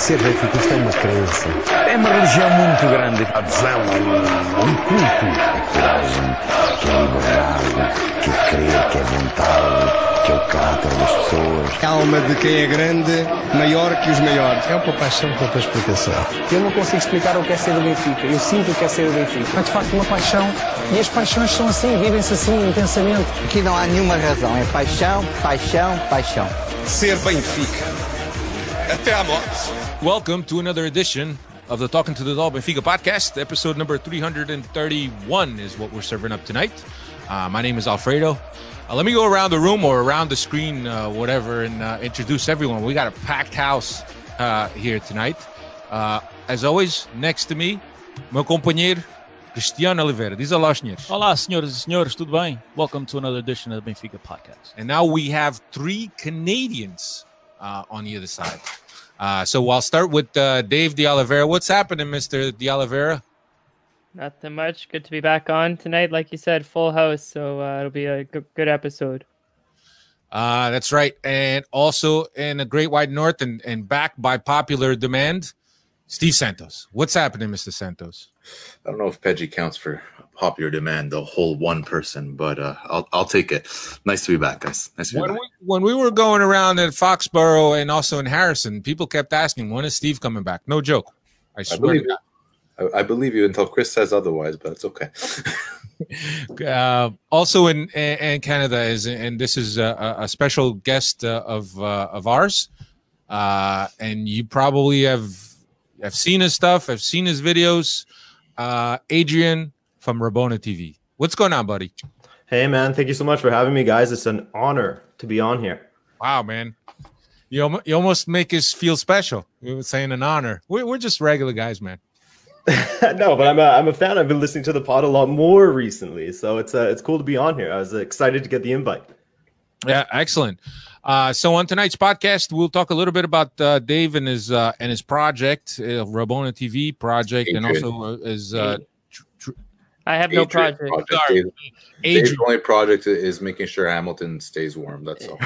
Ser benfiquista é uma crença. É uma religião muito grande. Adesão a um culto. É coragem, que é liberdade, que é crer, que é vontade, que é o caráter das pessoas. A alma de quem é grande, maior que os maiores. É uma paixão com outra explicação. Eu não consigo explicar o que é ser do Benfica. Eu sinto o que é ser do Benfica. É de facto uma paixão e as paixões são assim, vivem-se assim intensamente. Aqui não há nenhuma razão, é paixão, paixão, paixão. Ser Benfica. Até à morte. Welcome to another edition of the Talking to the Doll Benfica podcast. Episode number 331 is what we're serving up tonight. My name is Alfredo. Let me go around the room or around the screen, whatever, and introduce everyone. We got a packed house here tonight. As always, next to me, meu companheiro Cristiano Oliveira. Diz olá, senhores. Olá, senhoras e senhores, tudo bem? Welcome to another edition of the Benfica podcast. And now we have three Canadians on the other side. So I'll start with Dave De Oliveira. What's happening, Mr. De Oliveira? Nothing much. Good to be back on tonight. Like you said, full house, so it'll be a good episode. That's right. And also in the Great White North and back by popular demand, Steve Santos. What's happening, Mr. Santos? I don't know if Peggy counts for popular demand, the whole one person, but I'll take it. Nice to be back, guys. Nice to be back. When we were going around at Foxborough and also in Harrison, people kept asking, when is Steve coming back? No joke. I swear to God. I believe you until Chris says otherwise, but it's okay. Also in Canada and this is a special guest of ours, and you probably have seen his stuff. I've seen his videos. Adrian from Rabona TV. What's going on, buddy? Hey, man. Thank you so much for having me, guys. It's an honor to be on here. Wow, man. You almost make us feel special. You were saying an honor. We're just regular guys, man. No, but I'm a fan. I've been listening to the pod a lot more recently, so it's cool to be on here. I was excited to get the invite. Yeah, excellent. So on tonight's podcast, we'll talk a little bit about Dave and his project, Rabona TV project, Adrian. and also his. I have no project. Dave's only project is making sure Hamilton stays warm. That's all.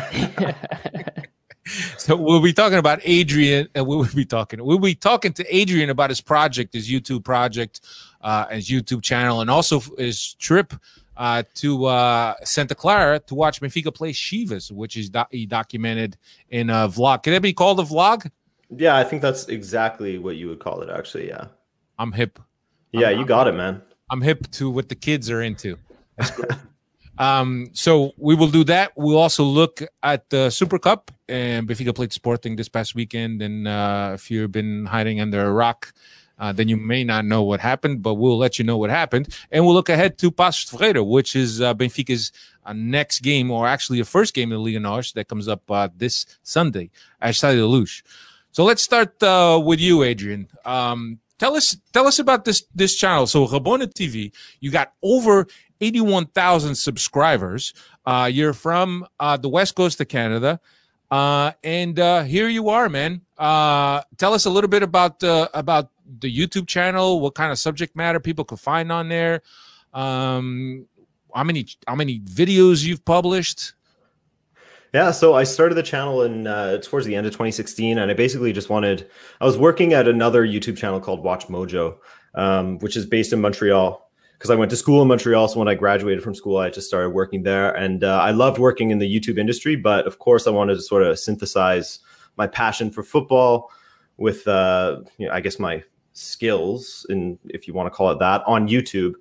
So we'll be talking about Adrian, and we'll be talking to Adrian about his project, his YouTube project, his YouTube channel, and also his trip to Santa Clara to watch Benfica play Chivas, which is he documented in a vlog. Can it be called a vlog? Yeah, I think that's exactly what you would call it, actually. Yeah, I'm hip. Yeah, you got it, man. I'm hip to what the kids are into. That's great. So we will do that. We'll also look at the Super Cup, and Benfica played Sporting this past weekend. And if you've been hiding under a rock, then you may not know what happened, but we'll let you know what happened. And we'll look ahead to Paços de Ferreira, which is Benfica's next game, or actually the first game in the Liga NOS that comes up this Sunday at Estádio da Luz. So let's start with you, Adrian. Tell us about this channel. So Rabona TV, you got over 81,000 subscribers. You're from the west coast of Canada, and here you are, man. Tell us a little bit about the YouTube channel. What kind of subject matter people can find on there? How many videos you've published? Yeah, so I started the channel in towards the end of 2016, and I basically just I was working at another YouTube channel called Watch Mojo, which is based in Montreal, because I went to school in Montreal. So when I graduated from school, I just started working there, and I loved working in the YouTube industry. But of course, I wanted to sort of synthesize my passion for football with, I guess, my skills, if you want to call it that, on YouTube.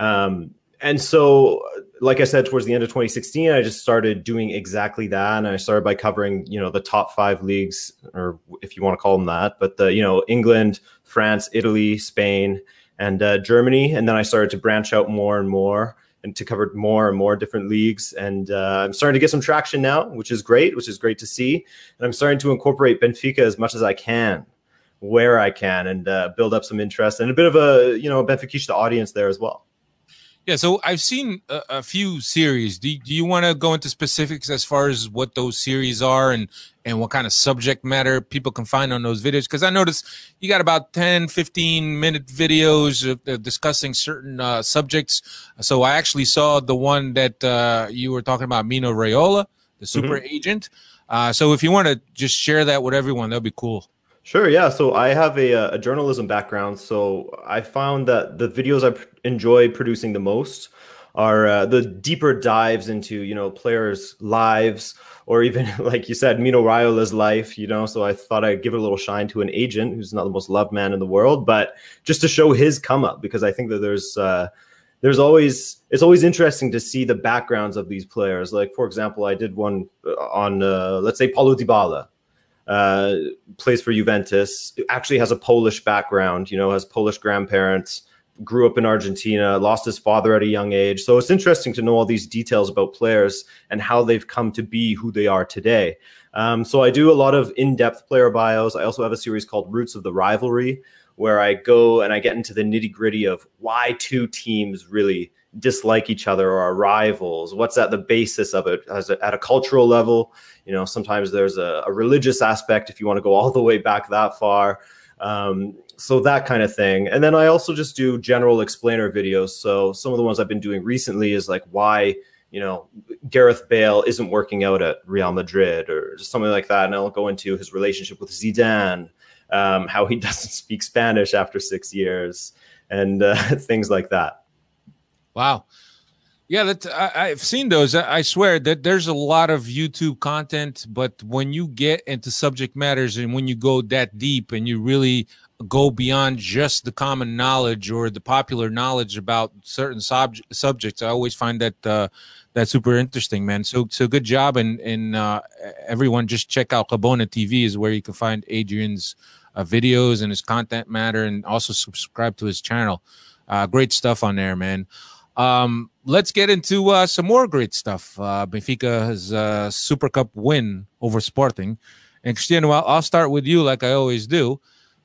And so, like I said, towards the end of 2016, I just started doing exactly that. And I started by covering, the top 5 leagues, or if you want to call them that, but England, France, Italy, Spain, and Germany. And then I started to branch out more and more and to cover more and more different leagues. And I'm starting to get some traction now, which is great to see. And I'm starting to incorporate Benfica as much as I can, where I can, and build up some interest and a bit of a, Benfiquista audience there as well. Yeah, so I've seen a few series. Do you want to go into specifics as far as what those series are and what kind of subject matter people can find on those videos? Because I noticed you got about 10, 15-minute videos discussing certain subjects. So I actually saw the one that you were talking about, Mino Raiola, the super agent. So if you want to just share that with everyone, that would be cool. Sure, yeah. So I have a journalism background. So I found that the videos enjoy producing the most are the deeper dives into, players' lives, or even, like you said, Mino Raiola's life, So I thought I'd give it a little shine to an agent who's not the most loved man in the world, but just to show his come up, because I think that it's always interesting to see the backgrounds of these players. Like, for example, I did one on, let's say, Paulo Dybala. Plays for Juventus, actually has a Polish background, has Polish grandparents, grew up in Argentina, lost his father at a young age. So it's interesting to know all these details about players and how they've come to be who they are today. So I do a lot of in-depth player bios. I also have a series called Roots of the Rivalry, where I go and I get into the nitty-gritty of why two teams really dislike each other or are rivals. What's at the basis of it at a cultural level? Sometimes there's a religious aspect if you want to go all the way back that far. So that kind of thing. And then I also just do general explainer videos. So some of the ones I've been doing recently is like why, Gareth Bale isn't working out at Real Madrid or just something like that. And I'll go into his relationship with Zidane, how he doesn't speak Spanish after 6 years, and things like that. Wow. Yeah, I've seen those. I swear that there's a lot of YouTube content, but when you get into subject matters and when you go that deep and you really go beyond just the common knowledge or the popular knowledge about certain subjects, I always find that that's super interesting, man. So good job, and everyone just check out Rabona TV is where you can find Adrian's videos and his content matter, and also subscribe to his channel. Great stuff on there, man. Let's get into some more great stuff. Benfica has a Super Cup win over Sporting. And Cristiano, I'll start with you like I always do.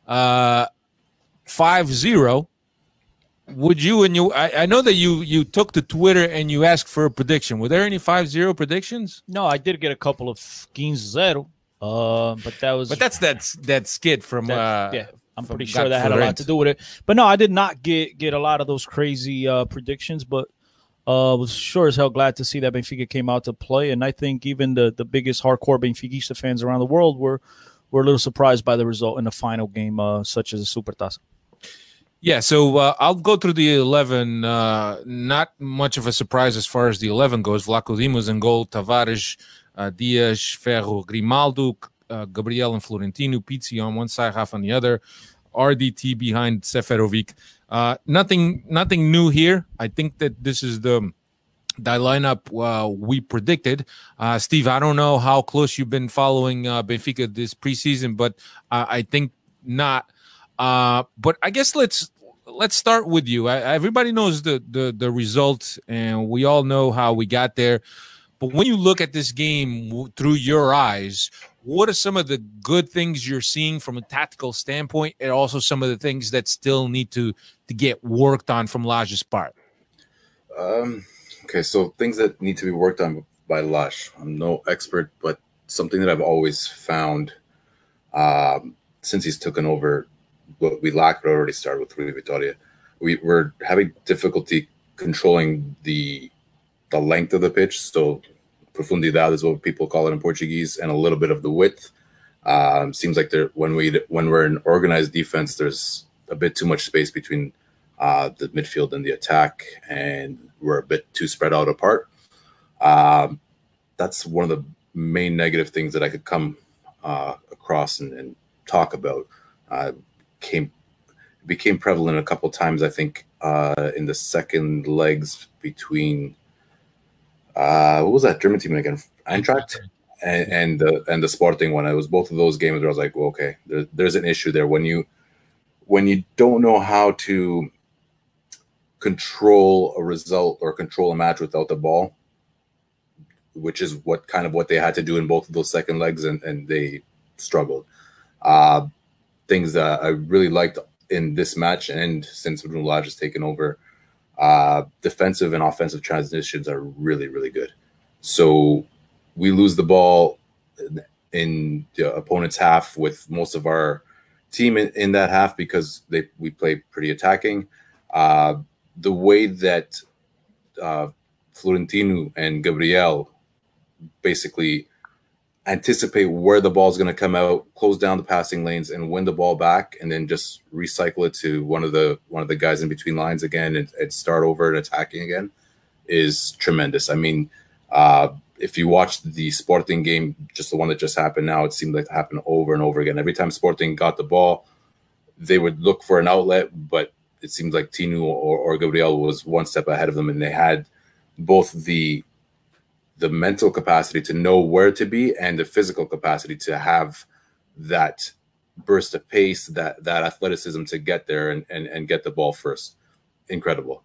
5-0. Would you I know that you took to Twitter and you asked for a prediction. Were there any 5-0 predictions? No, I did get a couple of 15-0. But that's that skit from yeah. I'm pretty sure that had a lot to do with it. But no, I did not get a lot of those crazy predictions, but was sure as hell glad to see that Benfica came out to play. And I think even the biggest hardcore Benfiquista fans around the world were a little surprised by the result in the final game, such as a Supertaça. Yeah, so I'll go through the 11. Not much of a surprise as far as the 11 goes. Vlaco Dimos in goal, Tavares, Dias, Ferro, Grimaldo, Gabriel and Florentino, Pizzi on one side, half on the other, RDT behind Seferovic. Nothing new here. I think that this is the lineup we predicted. Steve, I don't know how close you've been following Benfica this preseason, but I think not. But I guess let's start with you. Everybody knows the results, and we all know how we got there. But when you look at this game through your eyes, what are some of the good things you're seeing from a tactical standpoint, and also some of the things that still need to get worked on from Lage's part? Okay, so things that need to be worked on by Lage. I'm no expert, but something that I've always found since he's taken over, what we lacked but already started with Rui Vitória. We're having difficulty controlling the length of the pitch. So profundidad is what people call it in Portuguese, and a little bit of the width. Seems like when we're in organized defense, there's a bit too much space between the midfield and the attack, and we're a bit too spread out apart. That's one of the main negative things that I could come across and talk about. Became prevalent a couple times, I think, in the second legs between what was that German team again? Eintracht and the Sporting one. It was both of those games where I was like, well, okay, there's an issue there when you don't know how to control a result or control a match without the ball, which is what they had to do in both of those second legs, and they struggled. Things that I really liked in this match, and since Bruno Lage has taken over, defensive and offensive transitions are really, really good. So we lose the ball in the opponent's half with most of our team in that half because we play pretty attacking. The way that Florentino and Gabriel basically anticipate where the ball is going to come out, close down the passing lanes, and win the ball back, and then just recycle it to one of the guys in between lines again and start over and attacking again is tremendous. I mean, if you watch the Sporting game, just the one that just happened now, it seemed like it happened over and over again. Every time Sporting got the ball, they would look for an outlet, but it seems like Tinu or Gabriel was one step ahead of them, and they had both the mental capacity to know where to be and the physical capacity to have that burst of pace, that athleticism to get there and get the ball first. Incredible.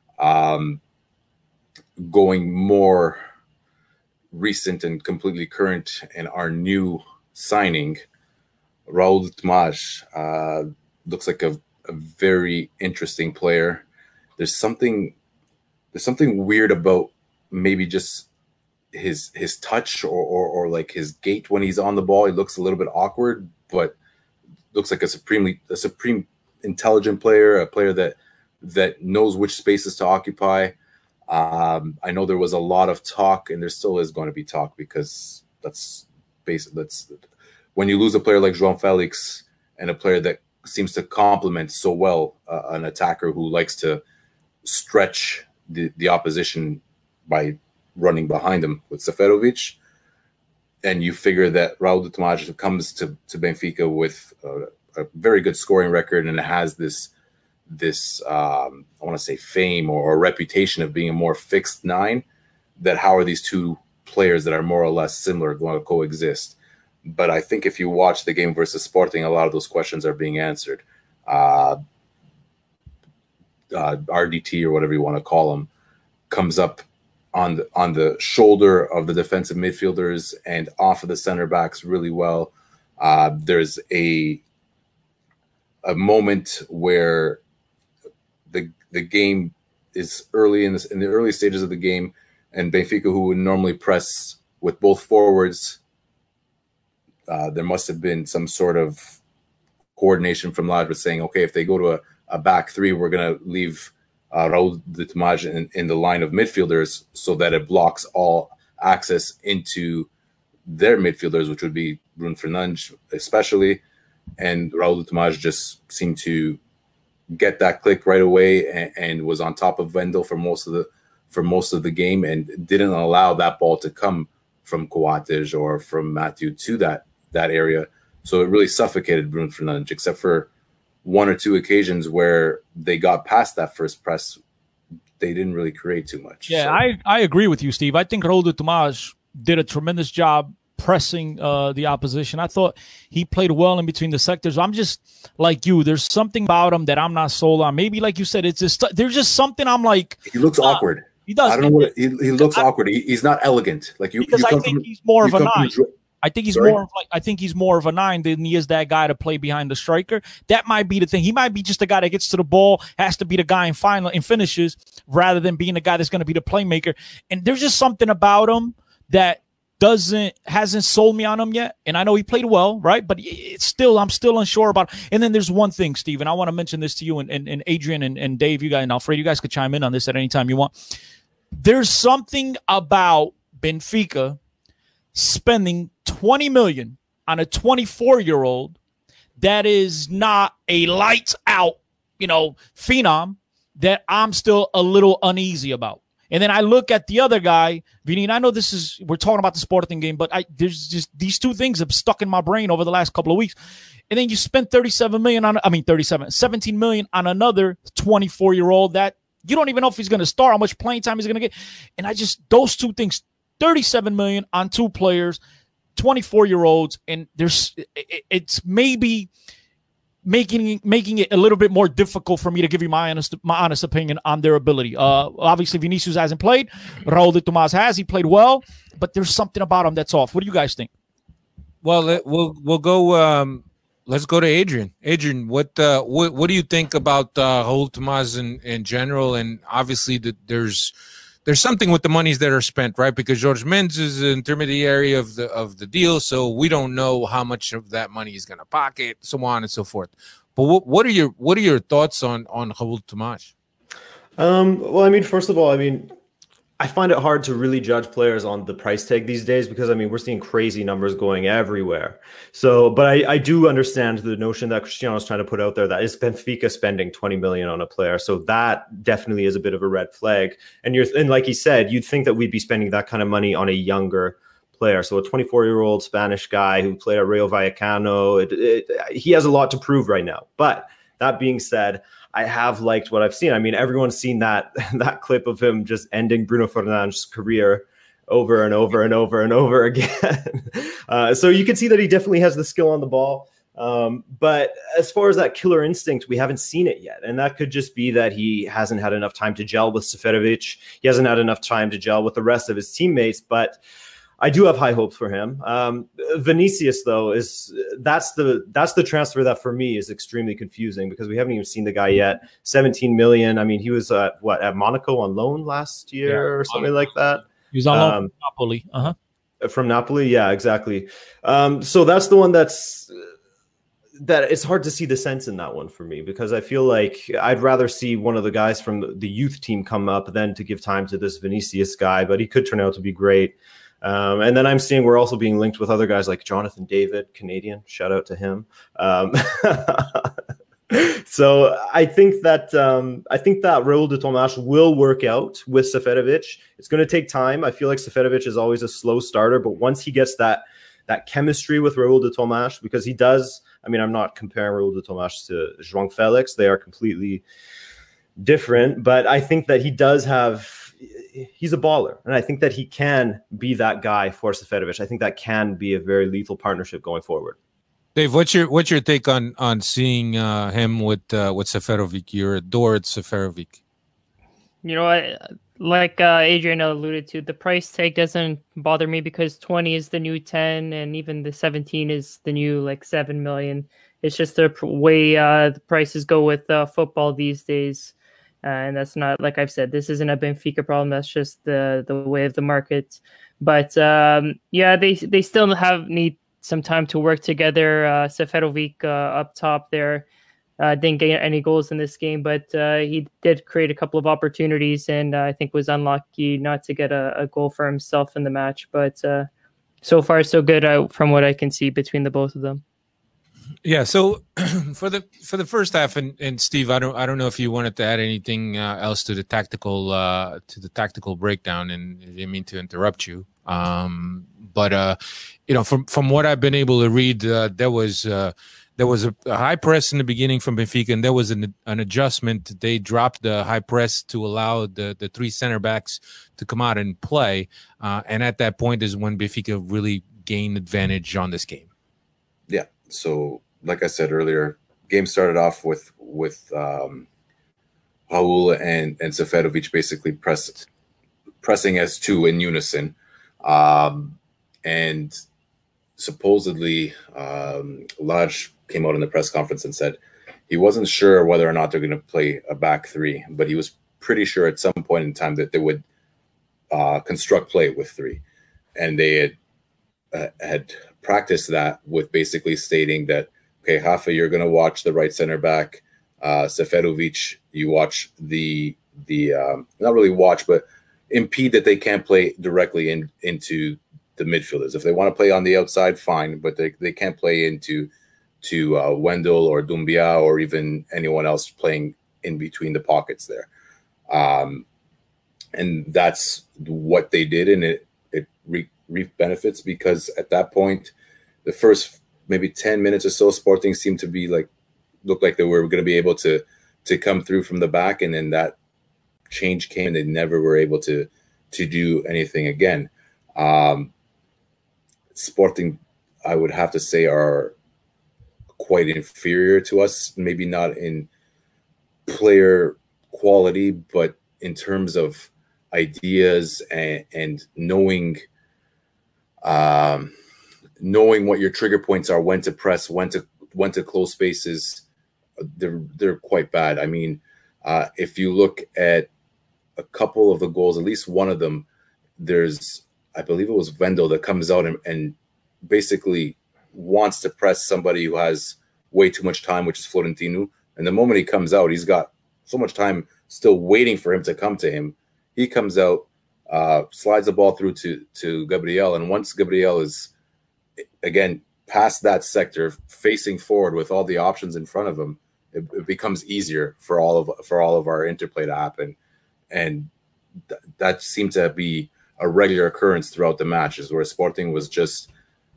Going more recent and completely current and our new signing, Raul Tomás, looks like a very interesting player. There's something weird about maybe just his touch or like his gait when he's on the ball. He looks a little bit awkward, but looks like a supreme intelligent player, a player that knows which spaces to occupy. I know there was a lot of talk, and there still is going to be talk, because that's when you lose a player like João Felix and a player that seems to complement so well an attacker who likes to stretch the opposition by running behind him with Seferovic, and you figure that Raul Tomás comes to Benfica with a very good scoring record and has this I want to say fame or reputation of being a more fixed nine, that how are these two players that are more or less similar going to coexist? But I think if you watch the game versus Sporting, a lot of those questions are being answered. RDT, or whatever you want to call him, comes up on the shoulder of the defensive midfielders and off of the center backs really well. There's a moment where the game is early in the early stages of the game, and Benfica, who would normally press with both forwards, there must have been some sort of coordination from Lajba saying, okay, if they go to a back three, we're going to leave Raul Tomás in the line of midfielders so that it blocks all access into their midfielders, which would be Bruno Fernandes especially. And Raul Tomás just seemed to get that click right away and was on top of Wendel for most of the game, and didn't allow that ball to come from Coates or from Matthew to that area. So it really suffocated Bruno Fernandes, except for one or two occasions where they got past that first press. They didn't really create too much. Yeah, so. I agree with you, Steve. I think Raul Tomás did a tremendous job pressing the opposition. I thought he played well in between the sectors. I'm just like you. There's something about him that I'm not sold on. Maybe, like you said, it's just there's just something I'm like. He looks awkward. He does. I don't know what he looks awkward. He's not elegant. Like you. Because I think he's more of a nine. I think he's Sorry? I think he's more of a nine than he is that guy to play behind the striker. That might be the thing. He might be just the guy that gets to the ball, has to be the guy in final and finishes, rather than being the guy that's going to be the playmaker. And there's just something about him that hasn't sold me on him yet. And I know he played well, right? But I'm still unsure about. And then there's one thing, Steve, and I want to mention this to you and Adrian and Dave, you guys, and Alfredo, you guys could chime in on this at any time you want. There's something about Benfica spending $20 million on a 24-year-old that is not a lights out, phenom, that I'm still a little uneasy about. And then I look at the other guy, Vini, and I know we're talking about the Sporting game, but there's just these two things have stuck in my brain over the last couple of weeks. And then you spent $17 million on another 24-year-old that you don't even know if he's going to start, how much playing time he's going to get. And those two things, $37 million on two players, 24-year-olds, and it's maybe making it a little bit more difficult for me to give you my honest opinion on their ability. Obviously, Vinicius hasn't played. Raul Tomás has. He played well, but there's something about him that's off. What do you guys think? Well, we'll go. Let's go to Adrian. Adrian, what do you think about Raul Tomás in general? And obviously, there's something with the monies that are spent, right? Because Jorge Mendes is an intermediary of the deal, so we don't know how much of that money he's going to pocket, so on and so forth. But what are your thoughts on Raul Tomás? Well, first of all, I find it hard to really judge players on the price tag these days because, I mean, we're seeing crazy numbers going everywhere. So, but I do understand the notion that Cristiano is trying to put out there that is Benfica spending 20 million on a player. So that definitely is a bit of a red flag. And like he said, you'd think that we'd be spending that kind of money on a younger player. So a 24-year-old Spanish guy who played at Rayo Vallecano, he has a lot to prove right now. But that being said, I have liked what I've seen. I mean, everyone's seen that clip of him just ending Bruno Fernandes' career over and over and over and over again. So you can see that he definitely has the skill on the ball. But as far as that killer instinct, we haven't seen it yet. And that could just be that he hasn't had enough time to gel with Seferovic. He hasn't had enough time to gel with the rest of his teammates. But I do have high hopes for him. Vinicius, though, that's the transfer that for me is extremely confusing because we haven't even seen the guy yet. 17 million. I mean, he was at Monaco on loan last year or something like that. He was on loan from Napoli. From Napoli, yeah, exactly. So that's the one that it's hard to see the sense in that one for me because I feel like I'd rather see one of the guys from the youth team come up than to give time to this Vinicius guy, but he could turn out to be great. And then I'm seeing we're also being linked with other guys like Jonathan David, Canadian. Shout out to him. So I think that Raúl de Tomás will work out with Seferovic. It's going to take time. I feel like Seferovic is always a slow starter, but once he gets that chemistry with Raúl de Tomás, because he does. I mean, I'm not comparing Raúl de Tomás to João Felix. They are completely different, but I think that he does have. He's a baller, and I think that he can be that guy for Seferovic. I think that can be a very lethal partnership going forward. Dave, what's your take on seeing him with Seferovic? You adored Seferovic. You know, like Adrian alluded to, the price tag doesn't bother me because 20 is the new 10, and even the 17 is the new like 7 million. It's just the way the prices go with football these days. And that's not, like I've said, this isn't a Benfica problem. That's just the way of the market. But yeah, they still need some time to work together. Seferovic up top there didn't get any goals in this game, but he did create a couple of opportunities and I think was unlucky not to get a goal for himself in the match. But so far, so good from what I can see between the both of them. Yeah, so for the first half, and Steve, I don't know if you wanted to add anything else to the tactical breakdown, and I didn't mean to interrupt you. But you know, from what I've been able to read, there was a high press in the beginning from Benfica, and there was an adjustment. They dropped the high press to allow the three center backs to come out and play, and at that point is when Benfica really gained advantage on this game. Yeah. So, like I said earlier, game started off with Raúl and Seferovic basically pressing as two in unison, and supposedly Lage came out in the press conference and said he wasn't sure whether or not they're going to play a back three, but he was pretty sure at some point in time that they would construct play with three, and they had practiced that with basically stating that, okay, Rafa, you're going to watch the right center back. Seferovic, you watch the not really watch, but impede that they can't play directly into the midfielders. If they want to play on the outside, fine, but they can't play into Wendell or Doumbia or even anyone else playing in between the pockets there. And that's what they did, and it reaped benefits because at that point, the first maybe 10 minutes or so, Sporting seemed to be looked like they were going to be able to come through from the back, and then that change came, and they never were able to do anything again. Sporting, I would have to say, are quite inferior to us, maybe not in player quality, but in terms of ideas and knowing what your trigger points are, when to press, when to close spaces. They're quite bad. I mean, if you look at a couple of the goals, at least one of them, I believe it was Wendell that comes out and basically wants to press somebody who has way too much time, which is Florentino. And the moment he comes out, he's got so much time still waiting for him to come to him. He comes out, slides the ball through to Gabriel, and once Gabriel is again past that sector, facing forward with all the options in front of him, it becomes easier for all of our interplay to happen, and that seemed to be a regular occurrence throughout the matches, where Sporting was just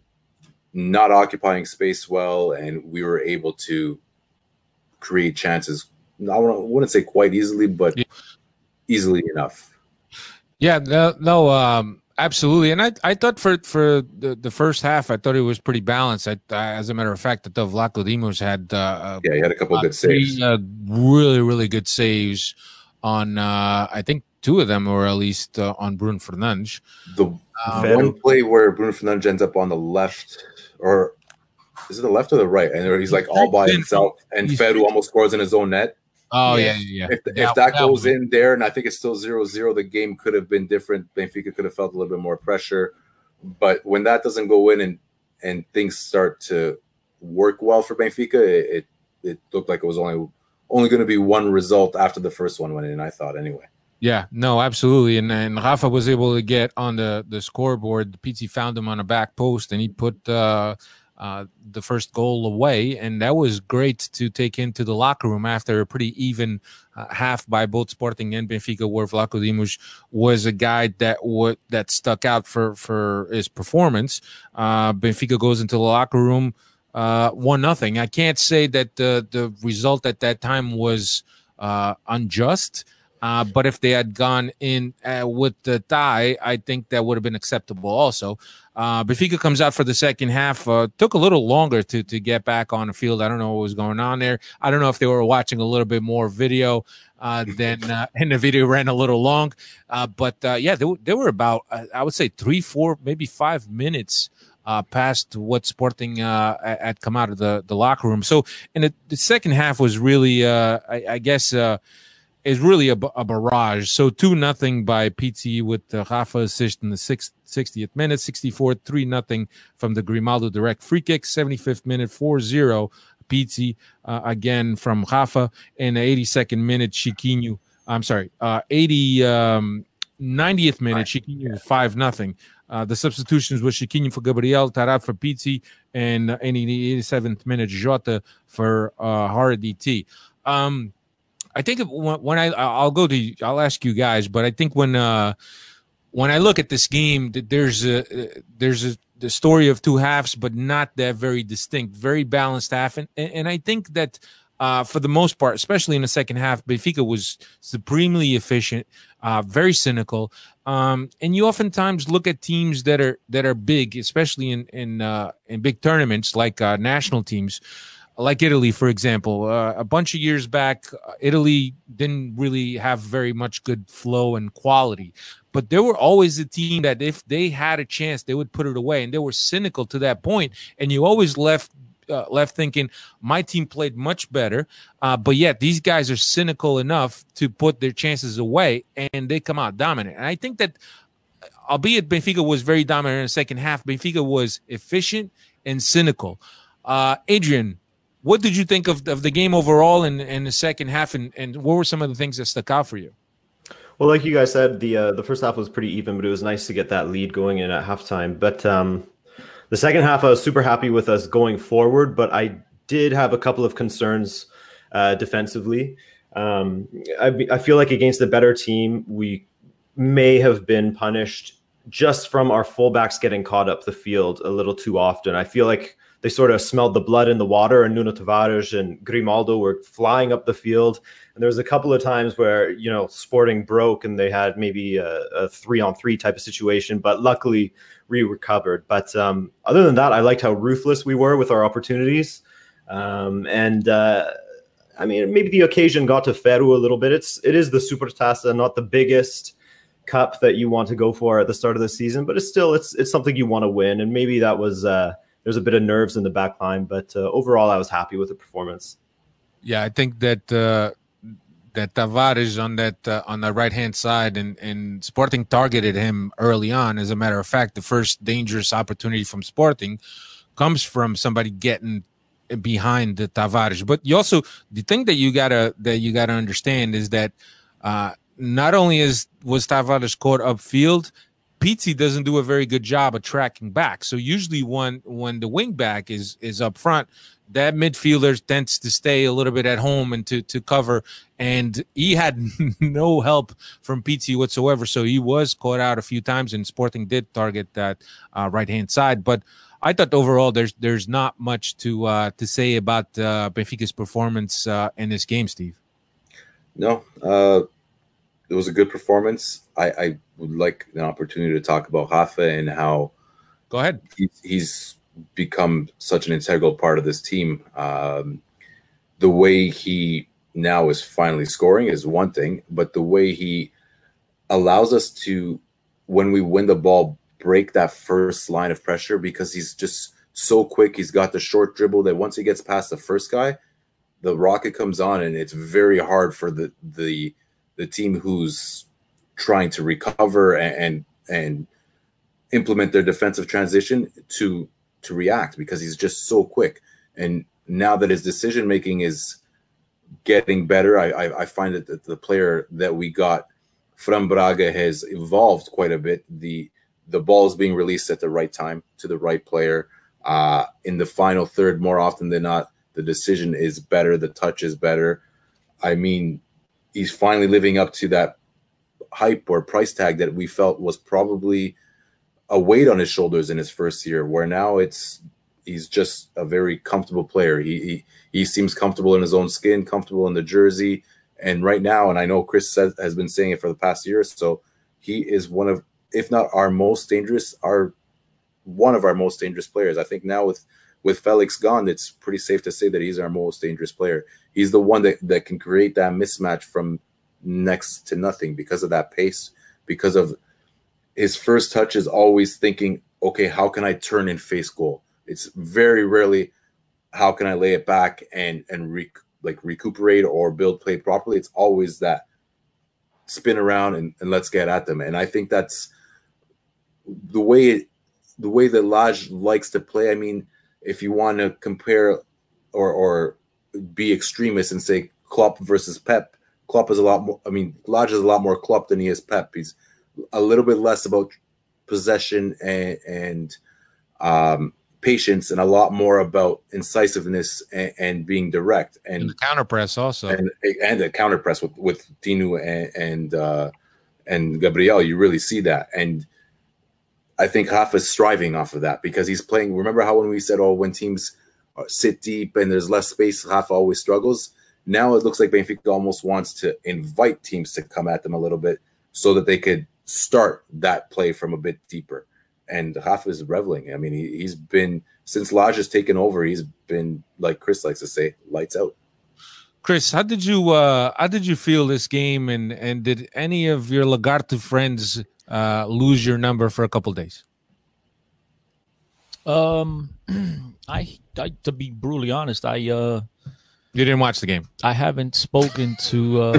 not occupying space well, and we were able to create chances. I wouldn't say quite easily, but easily enough. Yeah, absolutely. And I thought for the first half, I thought it was pretty balanced. As a matter of fact, I thought Vlaco Dimos had he had a couple of good saves, really, really good saves on I think 2 of them, or at least on Bruno Fernandes. The one play where Bruno Fernandes ends up on the left, or is it the left or the right? And he's like all by himself, and Ferro almost scores in his own net. Oh, yeah. If that goes in there, and I think it's still 0-0, the game could have been different. Benfica could have felt a little bit more pressure. But when that doesn't go in and things start to work well for Benfica, it looked like it was only going to be one result after the first one went in, I thought, anyway. Yeah, no, absolutely. And Rafa was able to get on the scoreboard. PT found him on a back post, and he put the first goal away, and that was great to take into the locker room after a pretty even half by both Sporting and Benfica, where Vlaco Dimos was a guy that stuck out for his performance. Benfica goes into the locker room 1-0. I can't say that the result at that time was unjust. But if they had gone in with the tie, I think that would have been acceptable also. Benfica comes out for the second half. Took a little longer to get back on the field. I don't know what was going on there. I don't know if they were watching a little bit more video and the video ran a little long. But they were about, I would say 3, 4, maybe 5 minutes past what Sporting had come out of the locker room. So in the second half was really, I guess, is really a barrage. So 2-0 by PT with Rafa assist in the 60th minute, 64th, 3-0 from the Grimaldo direct free kick, 75th minute, 4-0 PT again from Rafa, and the 82nd minute, 90th minute, Chiquinho 5-0. The substitutions were Chiquinho for Gabriel, Taarabt for PT, and in the 87th minute, Jota for Haradt. I think when I'll ask you guys, but I think when I look at this game, there's the story of 2 halves, but not that very distinct, very balanced half, and I think that for the most part, especially in the second half, Benfica was supremely efficient, very cynical, and you oftentimes look at teams that are big, especially in big tournaments like national teams. Like Italy, for example, a bunch of years back, Italy didn't really have very much good flow and quality. But there were always a team that if they had a chance, they would put it away. And they were cynical to that point. And you always left thinking, my team played much better. But yet these guys are cynical enough to put their chances away, and they come out dominant. And I think that, albeit Benfica was very dominant in the second half, Benfica was efficient and cynical. Adrian, what did you think of the game overall in the second half, and what were some of the things that stuck out for you? Well, like you guys said, the first half was pretty even, but it was nice to get that lead going in at halftime. But the second half, I was super happy with us going forward, but I did have a couple of concerns defensively. I feel like against a better team, we may have been punished just from our fullbacks getting caught up the field a little too often. I feel like they sort of smelled the blood in the water, and Nuno Tavares and Grimaldo were flying up the field. And there was a couple of times where, Sporting broke and they had maybe a 3-on-3 type of situation, but luckily we recovered. But other than that, I liked how ruthless we were with our opportunities. Maybe the occasion got to Ferro a little bit. It is the Supertaça, not the biggest cup that you want to go for at the start of the season, but it's something you want to win. And maybe that was, there's a bit of nerves in the back line, but overall I was happy with the performance. Yeah, I think that that Tavares on the right hand side and Sporting targeted him early on. As a matter of fact, the first dangerous opportunity from Sporting comes from somebody getting behind the Tavares. But you also, the thing that you gotta understand is that not only was Tavares caught upfield, Pizzi doesn't do a very good job of tracking back. So usually when the wing back is up front, that midfielder tends to stay a little bit at home and to cover. And he had no help from Pizzi whatsoever. So he was caught out a few times, and Sporting did target that right-hand side. But I thought overall there's not much to say about Benfica's performance in this game, Steve. No, it was a good performance. I would like an opportunity to talk about Rafa and how go ahead. He's become such an integral part of this team. The way he now is finally scoring is one thing, but the way he allows us to, when we win the ball, break that first line of pressure, because he's just so quick. He's got the short dribble that once he gets past the first guy, the rocket comes on, and it's very hard for the team who's trying to recover and implement their defensive transition to react, because he's just so quick. And now that his decision making is getting better, I find that the player that we got from Braga has evolved quite a bit. The ball is being released at the right time to the right player. In the final third, more often than not, the decision is better, the touch is better. I mean, he's finally living up to that hype or price tag that we felt was probably a weight on his shoulders in his first year, where now he's just a very comfortable player. He seems comfortable in his own skin, comfortable in the jersey. And right now, and I know Chris has been saying it for the past year or so, he is one of, if not one of our most dangerous players. I think now with Felix gone, it's pretty safe to say that he's our most dangerous player. He's the one that can create that mismatch from next to nothing because of that pace, because of his first touch is always thinking, okay, how can I turn and face goal? It's very rarely, how can I lay it back and recuperate or build play properly? It's always that spin around and let's get at them. And I think that's the way that Lage likes to play. I mean, if you want to compare or be extremist and say Klopp versus Pep, Klopp is a lot more, I mean, Lage is a lot more Klopp than he is Pep. He's a little bit less about possession and patience, and a lot more about incisiveness and being direct, and the counter press also, and the counter press with Dinu and Gabriel. You really see that, and I think Rafa is striving off of that because he's playing. Remember how when we said, oh, when teams sit deep and there's less space, Rafa always struggles. Now it looks like Benfica almost wants to invite teams to come at them a little bit so that they could start that play from a bit deeper. And Rafa is reveling. I mean, he's been, since Lage has taken over, he's been, like Chris likes to say, lights out. Chris, how did you feel this game, and did any of your Lagarto friends lose your number for a couple of days? I to be brutally honest, you didn't watch the game. I haven't spoken to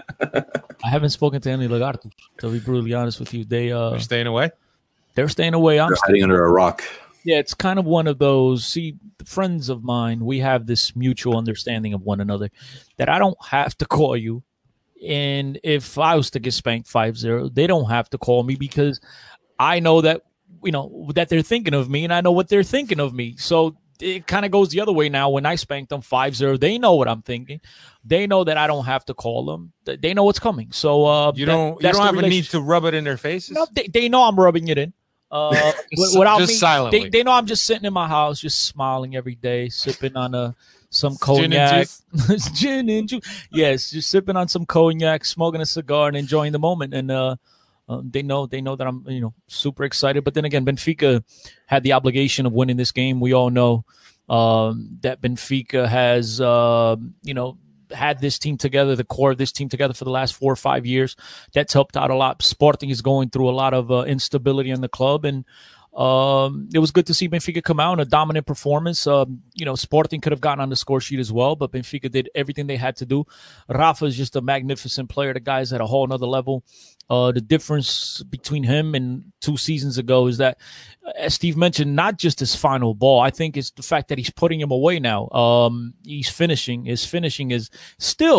any Lagartos, to be brutally honest with you. They're staying away. They're staying away. They're hiding under a rock. Yeah, it's kind of one of those. See, friends of mine, we have this mutual understanding of one another that I don't have to call you. And if I was to get spanked 5-0, they don't have to call me because I know that, that they're thinking of me and I know what they're thinking of me. So it kind of goes the other way now. When I spank them 5-0, they know what I'm thinking. They know that I don't have to call them. They know what's coming. So you don't have a need to rub it in their faces? No, they know I'm rubbing it in. Without just me, silently. They know I'm just sitting in my house, just smiling every day, sipping on some cognac, gin and juice. Yes, just sipping on some cognac, smoking a cigar, and enjoying the moment. And they know that I'm super excited. But then again, Benfica had the obligation of winning this game. We all know that Benfica has had this team together, the core of this team together for the last 4 or 5 years. That's helped out a lot. Sporting is going through a lot of instability in the club, and it was good to see Benfica come out in a dominant performance. Sporting could have gotten on the score sheet as well, but Benfica did everything they had to do. Rafa is just a magnificent player. The guy's at a whole nother level. The difference between him and 2 seasons ago is that, as Steve mentioned, not just his final ball. I think it's the fact that he's putting him away now. He's finishing. His finishing is still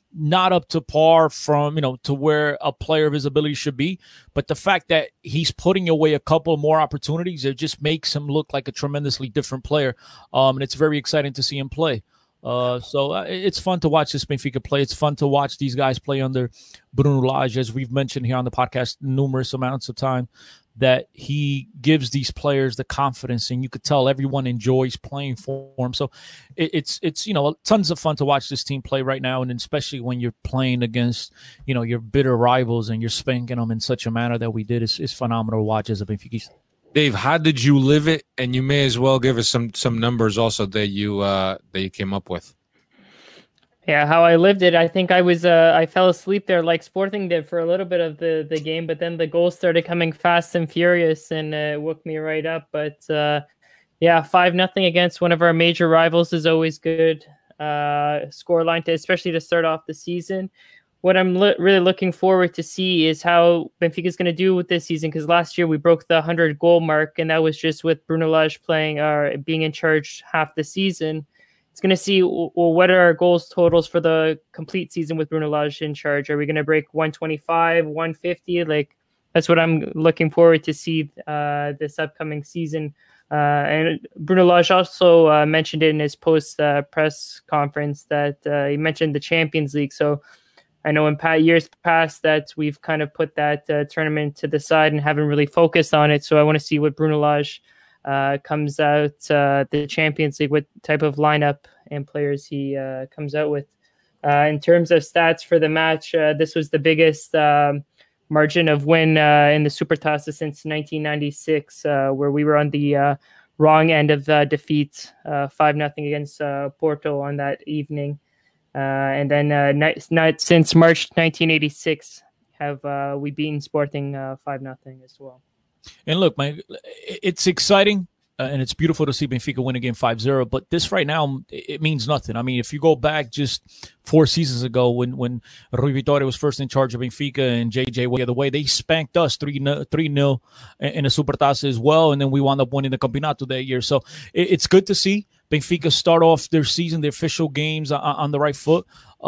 not up to par from, to where a player of his ability should be. But the fact that he's putting away a couple more opportunities, it just makes him look like a tremendously different player. And it's very exciting to see him play. So it's fun to watch this Benfica play. It's fun to watch these guys play under Bruno Lage, as we've mentioned here on the podcast numerous amounts of time, that he gives these players the confidence, and you could tell everyone enjoys playing for him. So it's tons of fun to watch this team play right now, and especially when you're playing against your bitter rivals and you're spanking them in such a manner that we did. It's phenomenal to watch as a Benfica. Dave, how did you live it? And you may as well give us some numbers also that you came up with. Yeah, how I lived it. I think I fell asleep there like Sporting did for a little bit of the game, but then the goals started coming fast and furious, and it woke me right up. But 5-0 against one of our major rivals is always good scoreline, especially to start off the season. What I'm really looking forward to see is how Benfica is going to do with this season, because last year we broke the 100-goal mark, and that was just with Bruno Lage playing or being in charge half the season. It's going to see, what are our goals totals for the complete season with Bruno Lage in charge? Are we going to break 125, 150? That's what I'm looking forward to see this upcoming season. And Bruno Lage also mentioned it in his post press conference that he mentioned the Champions League. So I know in years past that we've kind of put that tournament to the side and haven't really focused on it. So I want to see what Bruno Lage comes out the Champions League, what type of lineup and players he comes out with. In terms of stats for the match, this was the biggest margin of win in the Supertaça since 1996, where we were on the wrong end of defeat, 5-0 against Porto on that evening. And then not since March 1986 have we beaten Sporting 5-0 as well. And look, man, it's exciting and it's beautiful to see Benfica win a game 5-0. But this right now, it means nothing. I mean, if you go back just 4 seasons ago when Rui Vitória was first in charge of Benfica and JJ went the other way, they spanked us 3-0 in a Supertaça as well. And then we wound up winning the Campeonato that year. So it's good to see Benfica start off their season, the official games on the right foot.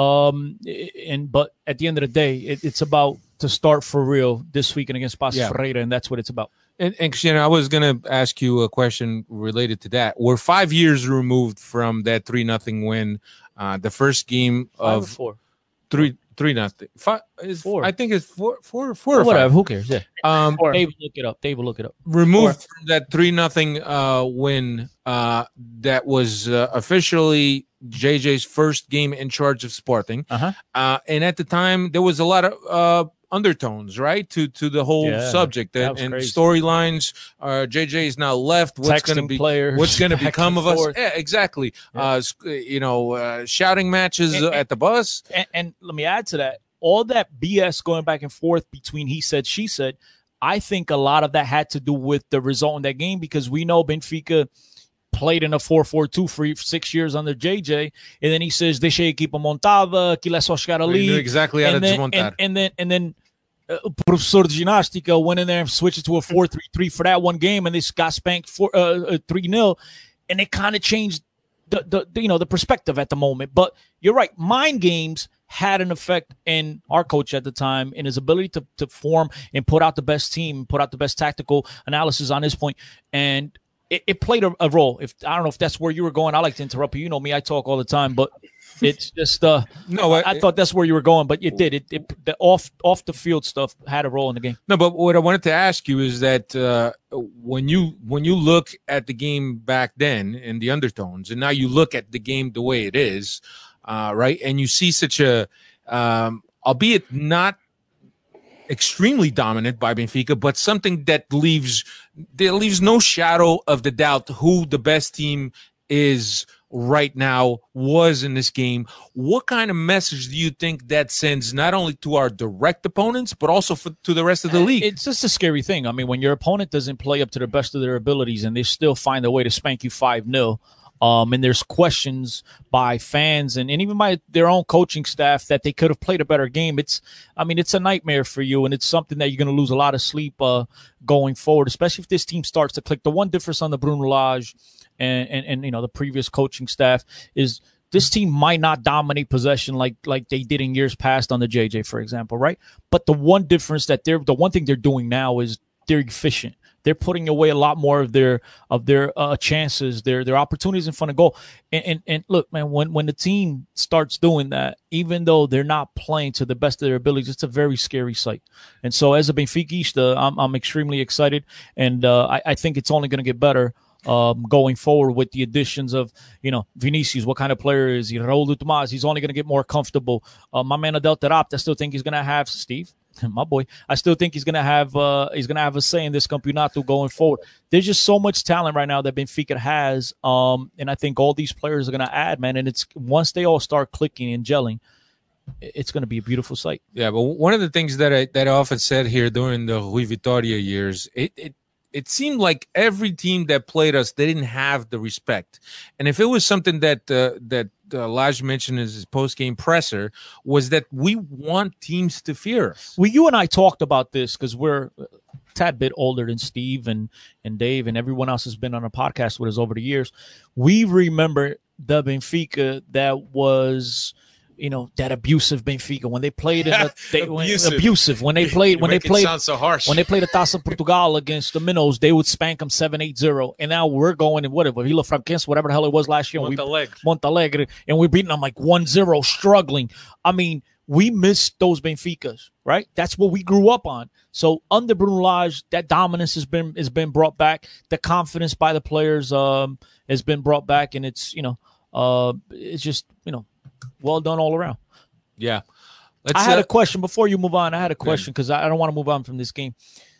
But at the end of the day, it's about to start for real this weekend against Paços Ferreira, and that's what it's about. And Cristiano, I was going to ask you a question related to that. We're 5 years removed from that 3-0 win. The first game of 4. 3-0. 4. I think it's 4 or 5. Whatever. Who cares? Yeah. Dave will look it up. Removed from that 3-0 win. That was officially JJ's first game in charge of Sporting. And at the time, there was a lot of undertones, right, to the whole subject and storylines. JJ is now left. What's going to be players? What's going to become of us? Yeah, exactly. Yeah. Shouting matches at the bus. And let me add to that. All that BS going back and forth between he said, she said. I think a lot of that had to do with the result in that game, because we know Benfica played in a 4-4-2 for 6 years under JJ, and then he says deixa a equipa montada, aquilo é só chegar ali. We knew exactly how to desmontar. And then Professor de Ginástica went in there and switched it to a 4-3-3 for that one game, and they got spanked 3-0, and it kind of changed the perspective at the moment. But you're right, mind games had an effect in our coach at the time in his ability to form and put out the best team, put out the best tactical analysis on his point, and it played a role. I don't know if that's where you were going. I like to interrupt you. You know me, I talk all the time, but it's just I thought that's where you were going, but it did. The off the field stuff had a role in the game. No, but what I wanted to ask you is that when you look at the game back then and the undertones, and now you look at the game the way it is, right, and you see such a, albeit not extremely dominant by Benfica, but something that leaves no shadow of the doubt who the best team is right now, was in this game. What kind of message do you think that sends not only to our direct opponents, but also to the rest of the league? It's just a scary thing. I mean, when your opponent doesn't play up to the best of their abilities and they still find a way to spank you 5-0, and there's questions by fans and even by their own coaching staff that they could have played a better game. It's a nightmare for you, and it's something that you're going to lose a lot of sleep going forward, especially if this team starts to click. The one difference on the Bruno Lage and the previous coaching staff is this team might not dominate possession like they did in years past under JJ, for example, right? But the one difference the one thing they're doing now is they're efficient. They're putting away a lot more of their chances, their opportunities in front of goal. And look, man, when the team starts doing that, even though they're not playing to the best of their abilities, it's a very scary sight. And so, as a Benfiquista, I'm extremely excited, and I think it's only going to get better going forward with the additions of, Vinicius. What kind of player is he? Raul de Tomas, he's only going to get more comfortable. My man Adel Taarabt, I still think he's going to have Steve. My boy, I still think he's gonna have a say in this campeonato going forward. There's just so much talent right now that Benfica has, and I think all these players are gonna add, man. And it's once they all start clicking and gelling, it's gonna be a beautiful sight. Yeah, but one of the things that I often said here during the Rui Vitoria years, it seemed like every team that played us, they didn't have the respect. And if it was something that Laj mentioned in his post-game presser, was that we want teams to fear us. Well, you and I talked about this because we're a tad bit older than Steve and Dave and everyone else has been on a podcast with us over the years. We remember the Benfica that was, that abusive Benfica when they played in abusive when they played sound so harsh. When they played the Taça Portugal against the Minnows, they would spank them 7-8-0, and now we're going in whatever Vila Franquense, whatever the hell it was last year, Montalegre, and we're beating them like 1-0, struggling. I mean, we missed those Benficas, right? That's what we grew up on. So under Bruno Lage, that dominance has been brought back. The confidence by the players has been brought back, and it's it's just well done all around. Yeah. I had a question before you move on. I had a question because I don't want to move on from this game.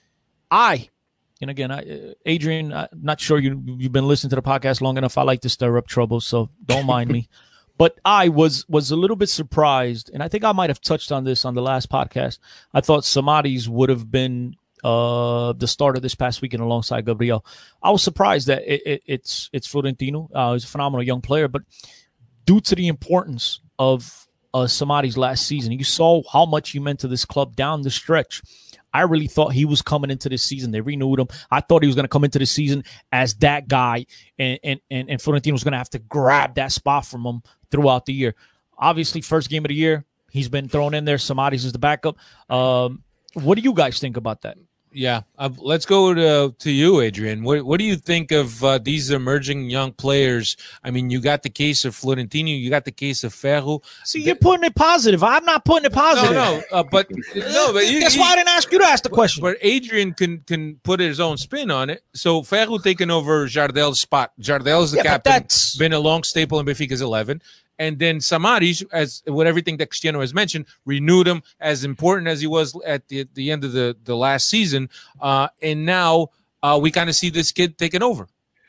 Adrian, I'm not sure you've been listening to the podcast long enough. I like to stir up trouble, so don't mind me. But I was a little bit surprised, and I think I might have touched on this on the last podcast. I thought Samaris would have been the starter this past weekend alongside Gabriel. I was surprised that it's Florentino. He's a phenomenal young player, but due to the importance of Samaris last season, you saw how much he meant to this club down the stretch. I really thought he was coming into this season. They renewed him. I thought he was going to come into the season as that guy, and Florentino was going to have to grab that spot from him throughout the year. Obviously, first game of the year, he's been thrown in there. Samaris is the backup. What do you guys think about that? Yeah, let's go to you, Adrian. What do you think of these emerging young players? I mean, you got the case of Florentino, you got the case of Ferro. See, you're putting it positive. I'm not putting it positive. But that's why I didn't ask you to ask the question. But Adrian can put his own spin on it. So Ferro taking over Jardel's spot. Jardel's the captain. Been a long staple in Benfica's 11. And then Samaris, as with everything that Cristiano has mentioned, renewed him as important as he was at the end of the last season. And now we kind of see this kid taking over.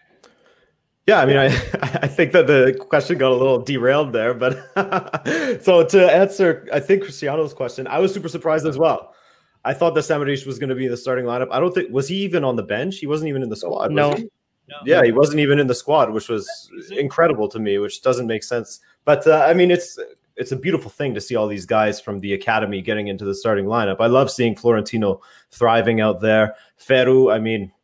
Yeah, I mean, I think that the question got a little derailed there. But so to answer, I think Cristiano's question, I was super surprised as well. I thought that Samaris was going to be in the starting lineup. I don't think, was he even on the bench? He wasn't even in the squad, was he? No. Yeah, he wasn't even in the squad, which was incredible to me, which doesn't make sense. But I mean, it's a beautiful thing to see all these guys from the academy getting into the starting lineup. I love seeing Florentino thriving out there. Ferro, I mean,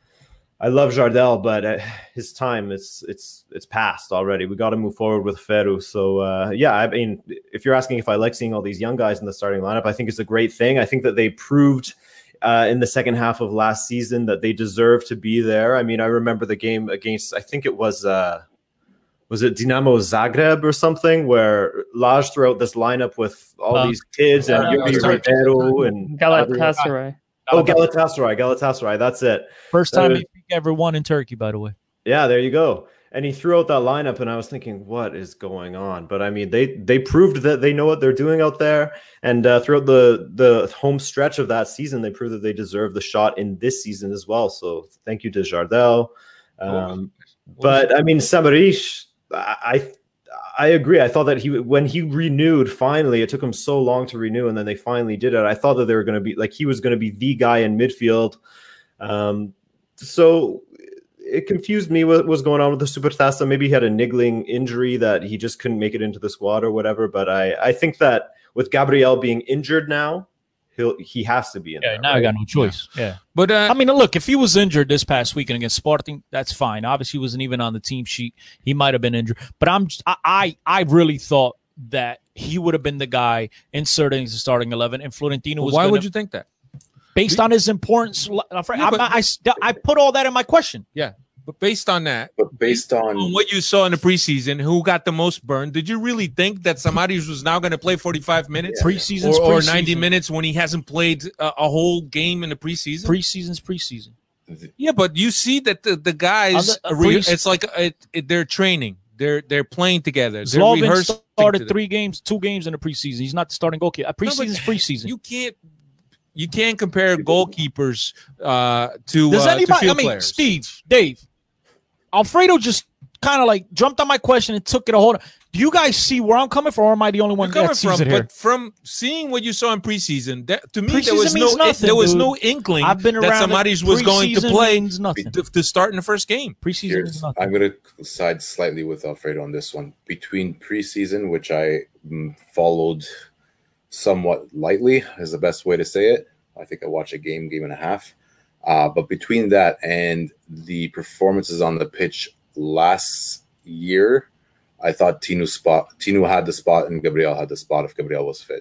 I love Jardel, but his time it's past already. We got to move forward with Ferro. So yeah, I mean, if you're asking if I like seeing all these young guys in the starting lineup, I think it's a great thing. I think that they proved in the second half of last season that they deserve to be there. I mean, I remember the game against, I think it was it Dinamo Zagreb or something, where Lage threw out this lineup with all these kids and Yuri Ribeiro and Galatasaray. Galatasaray. That's it. First time he ever won in Turkey, by the way. Yeah, there you go. And he threw out that lineup, and I was thinking, what is going on? But I mean, they proved that they know what they're doing out there. And throughout the home stretch of that season, they proved that they deserve the shot in this season as well. So thank you to Jardel. But I mean, Samaris, I agree. I thought that when he renewed, finally, it took him so long to renew, and then they finally did it. I thought that they were going to be like, he was going to be the guy in midfield. So it confused me what was going on with the Supertaça. Maybe he had a niggling injury that he just couldn't make it into the squad or whatever. But I think that with Gabriel being injured now, he has to be in there. Now I got no choice. Yeah. But I mean, look, if he was injured this past weekend against Sporting, that's fine. Obviously, he wasn't even on the team sheet. He might have been injured. But I really thought that he would have been the guy inserted into the starting 11, and Florentino was. Why would you think that? Based on his importance, I put all that in my question. Yeah. But based on that, based on what you saw in the preseason, who got the most burned, did you really think that Samaris was now going to play 45 minutes or 90 minutes when he hasn't played a whole game in the preseason? Preseason's preseason. Yeah, but you see that the guys, it's like they're training. They're playing together. Zlobin started 2 games in the preseason. He's not the starting goalkeeper. Preseason's preseason. You can't compare goalkeepers to Does anybody? to field players. Steve, Dave, Alfredo just kind of like jumped on my question and took it a whole. Do you guys see where I'm coming from, or am I the only one that sees it here? But from seeing what you saw in preseason, to me preseason there was no inkling that Samaris was going to play to start in the first game. Preseason means nothing. I'm going to side slightly with Alfredo on this one. Between preseason, which I followed somewhat lightly, is the best way to say it. I think I watched a game and a half. But between that and the performances on the pitch last year, I thought Tino had the spot and Gabriel had the spot if Gabriel was fit.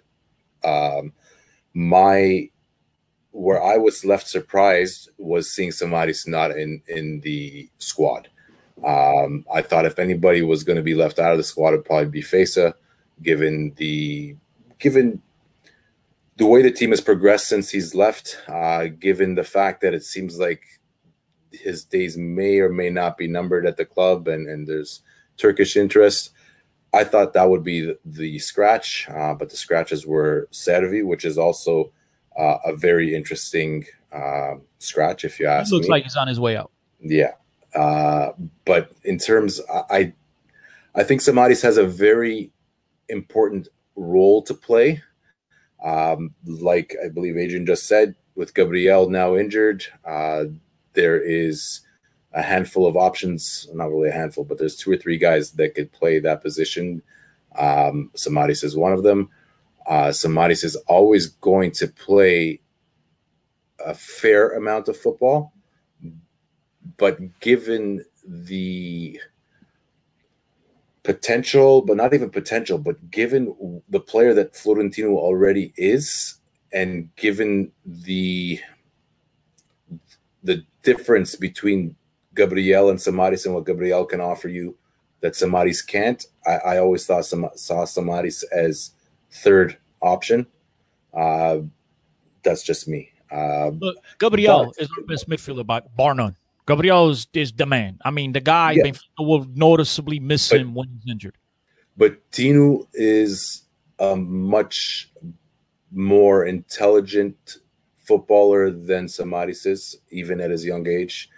Where I was left surprised was seeing Samaris not in the squad. I thought if anybody was going to be left out of the squad, it'd probably be Fesa, given the way the team has progressed since he's left, given the fact that it seems like his days may or may not be numbered at the club and there's Turkish interest. I thought that would be the scratch, but the scratches were Servi, which is also a very interesting scratch, if you ask me. Looks like he's on his way out. Yeah. But in terms, I think Samaris has a very important role to play. Like I believe Adrian just said, with Gabriel now injured, there is a handful of options, not really a handful, but there's 2 or 3 guys that could play that position. Samaris is one of them. Samaris is always going to play a fair amount of football, but given the potential, but not even potential, but given the player that Florentino already is, and given the difference between Gabriel and Samaris and what Gabriel can offer you that Samaris can't, I always saw Samaris as third option. That's just me. Look, Gabriel is our best midfielder by bar none. Gabriel is the man. I mean, the guy will noticeably miss him when he's injured. But Tino is a much more intelligent footballer than Samaris is, even at his young age.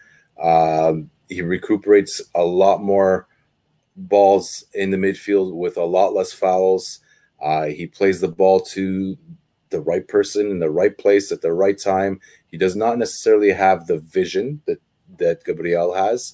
He recuperates a lot more balls in the midfield with a lot less fouls. He plays the ball to the right person in the right place at the right time. He does not necessarily have the vision that Gabriel has,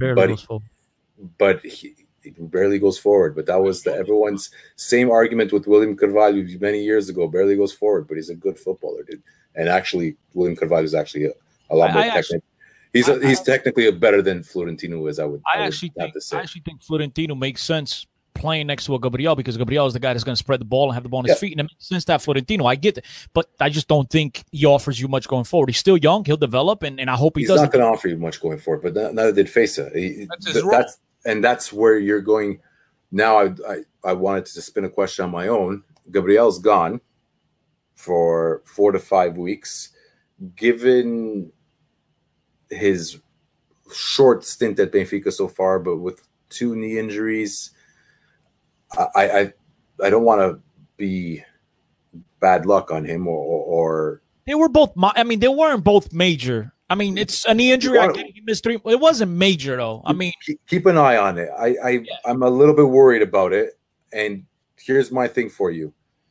but he barely goes forward. But that was everyone's same argument with William Carvalho many years ago. Barely goes forward, but he's a good footballer, dude. And actually, William Carvalho is actually a lot more technical. He's technically better than Florentino is. I actually think Florentino makes sense playing next to a Gabriel, because Gabriel is the guy that's going to spread the ball and have the ball on his feet. And it makes sense that Florentino, I get it. But I just don't think he offers you much going forward. He's still young. He'll develop, and I hope he's not going to offer you much going forward, but neither did Fesa. That's where you're going. Now I wanted to spin a question on my own. Gabriel's gone for 4 to 5 weeks. Given his short stint at Benfica so far, but with 2 knee injuries, I don't want to be bad luck on him or they were both. I mean, they weren't both major. I mean, it's a knee injury. He missed 3. It wasn't major though. I mean, keep an eye on it. I'm a little bit worried about it. And here's my thing for you.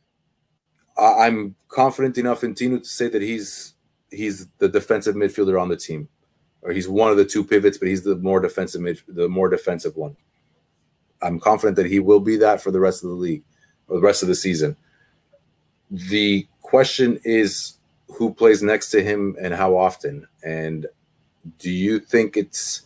I'm confident enough in Tino to say that he's the defensive midfielder on the team, or he's one of the 2 pivots, but he's the more defensive one. I'm confident that he will be that for the rest of the league or the rest of the season. The question is who plays next to him and how often. And do you think it's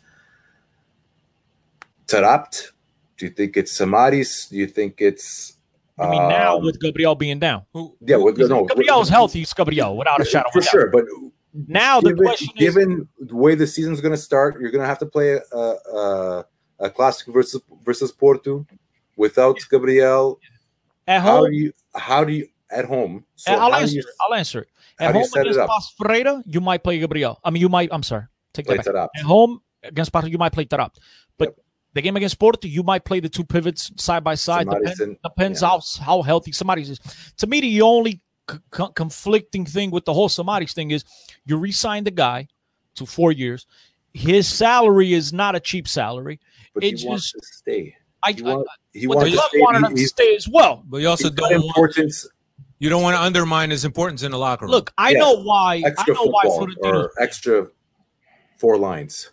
Taarabt? Do you think it's Samaris? Do you think it's... I mean, now with Gabriel being down. Gabriel's healthy. It's Gabriel, without a shadow of a doubt. For sure, but now the question is... Given the way the season's going to start, you're going to have to play a classic versus Porto without Gabriel. At home? How do you at home? So I'll answer it. At home against Paços Ferreira, you might play Gabriel. I mean, I'm sorry. Take that back. Taarabt. At home against Paços, you might play Taarabt. But the game against Porto, you might play the two pivots side by side. Depends how healthy Samaris is. To me, the only conflicting thing with the whole Samaris thing is you re-sign the guy to 4 years. His salary is not a cheap salary. But he wants to stay. He wants to stay as well. But you also don't want to undermine his importance in the locker room. Look, I know why. Extra football or extra 4 lines.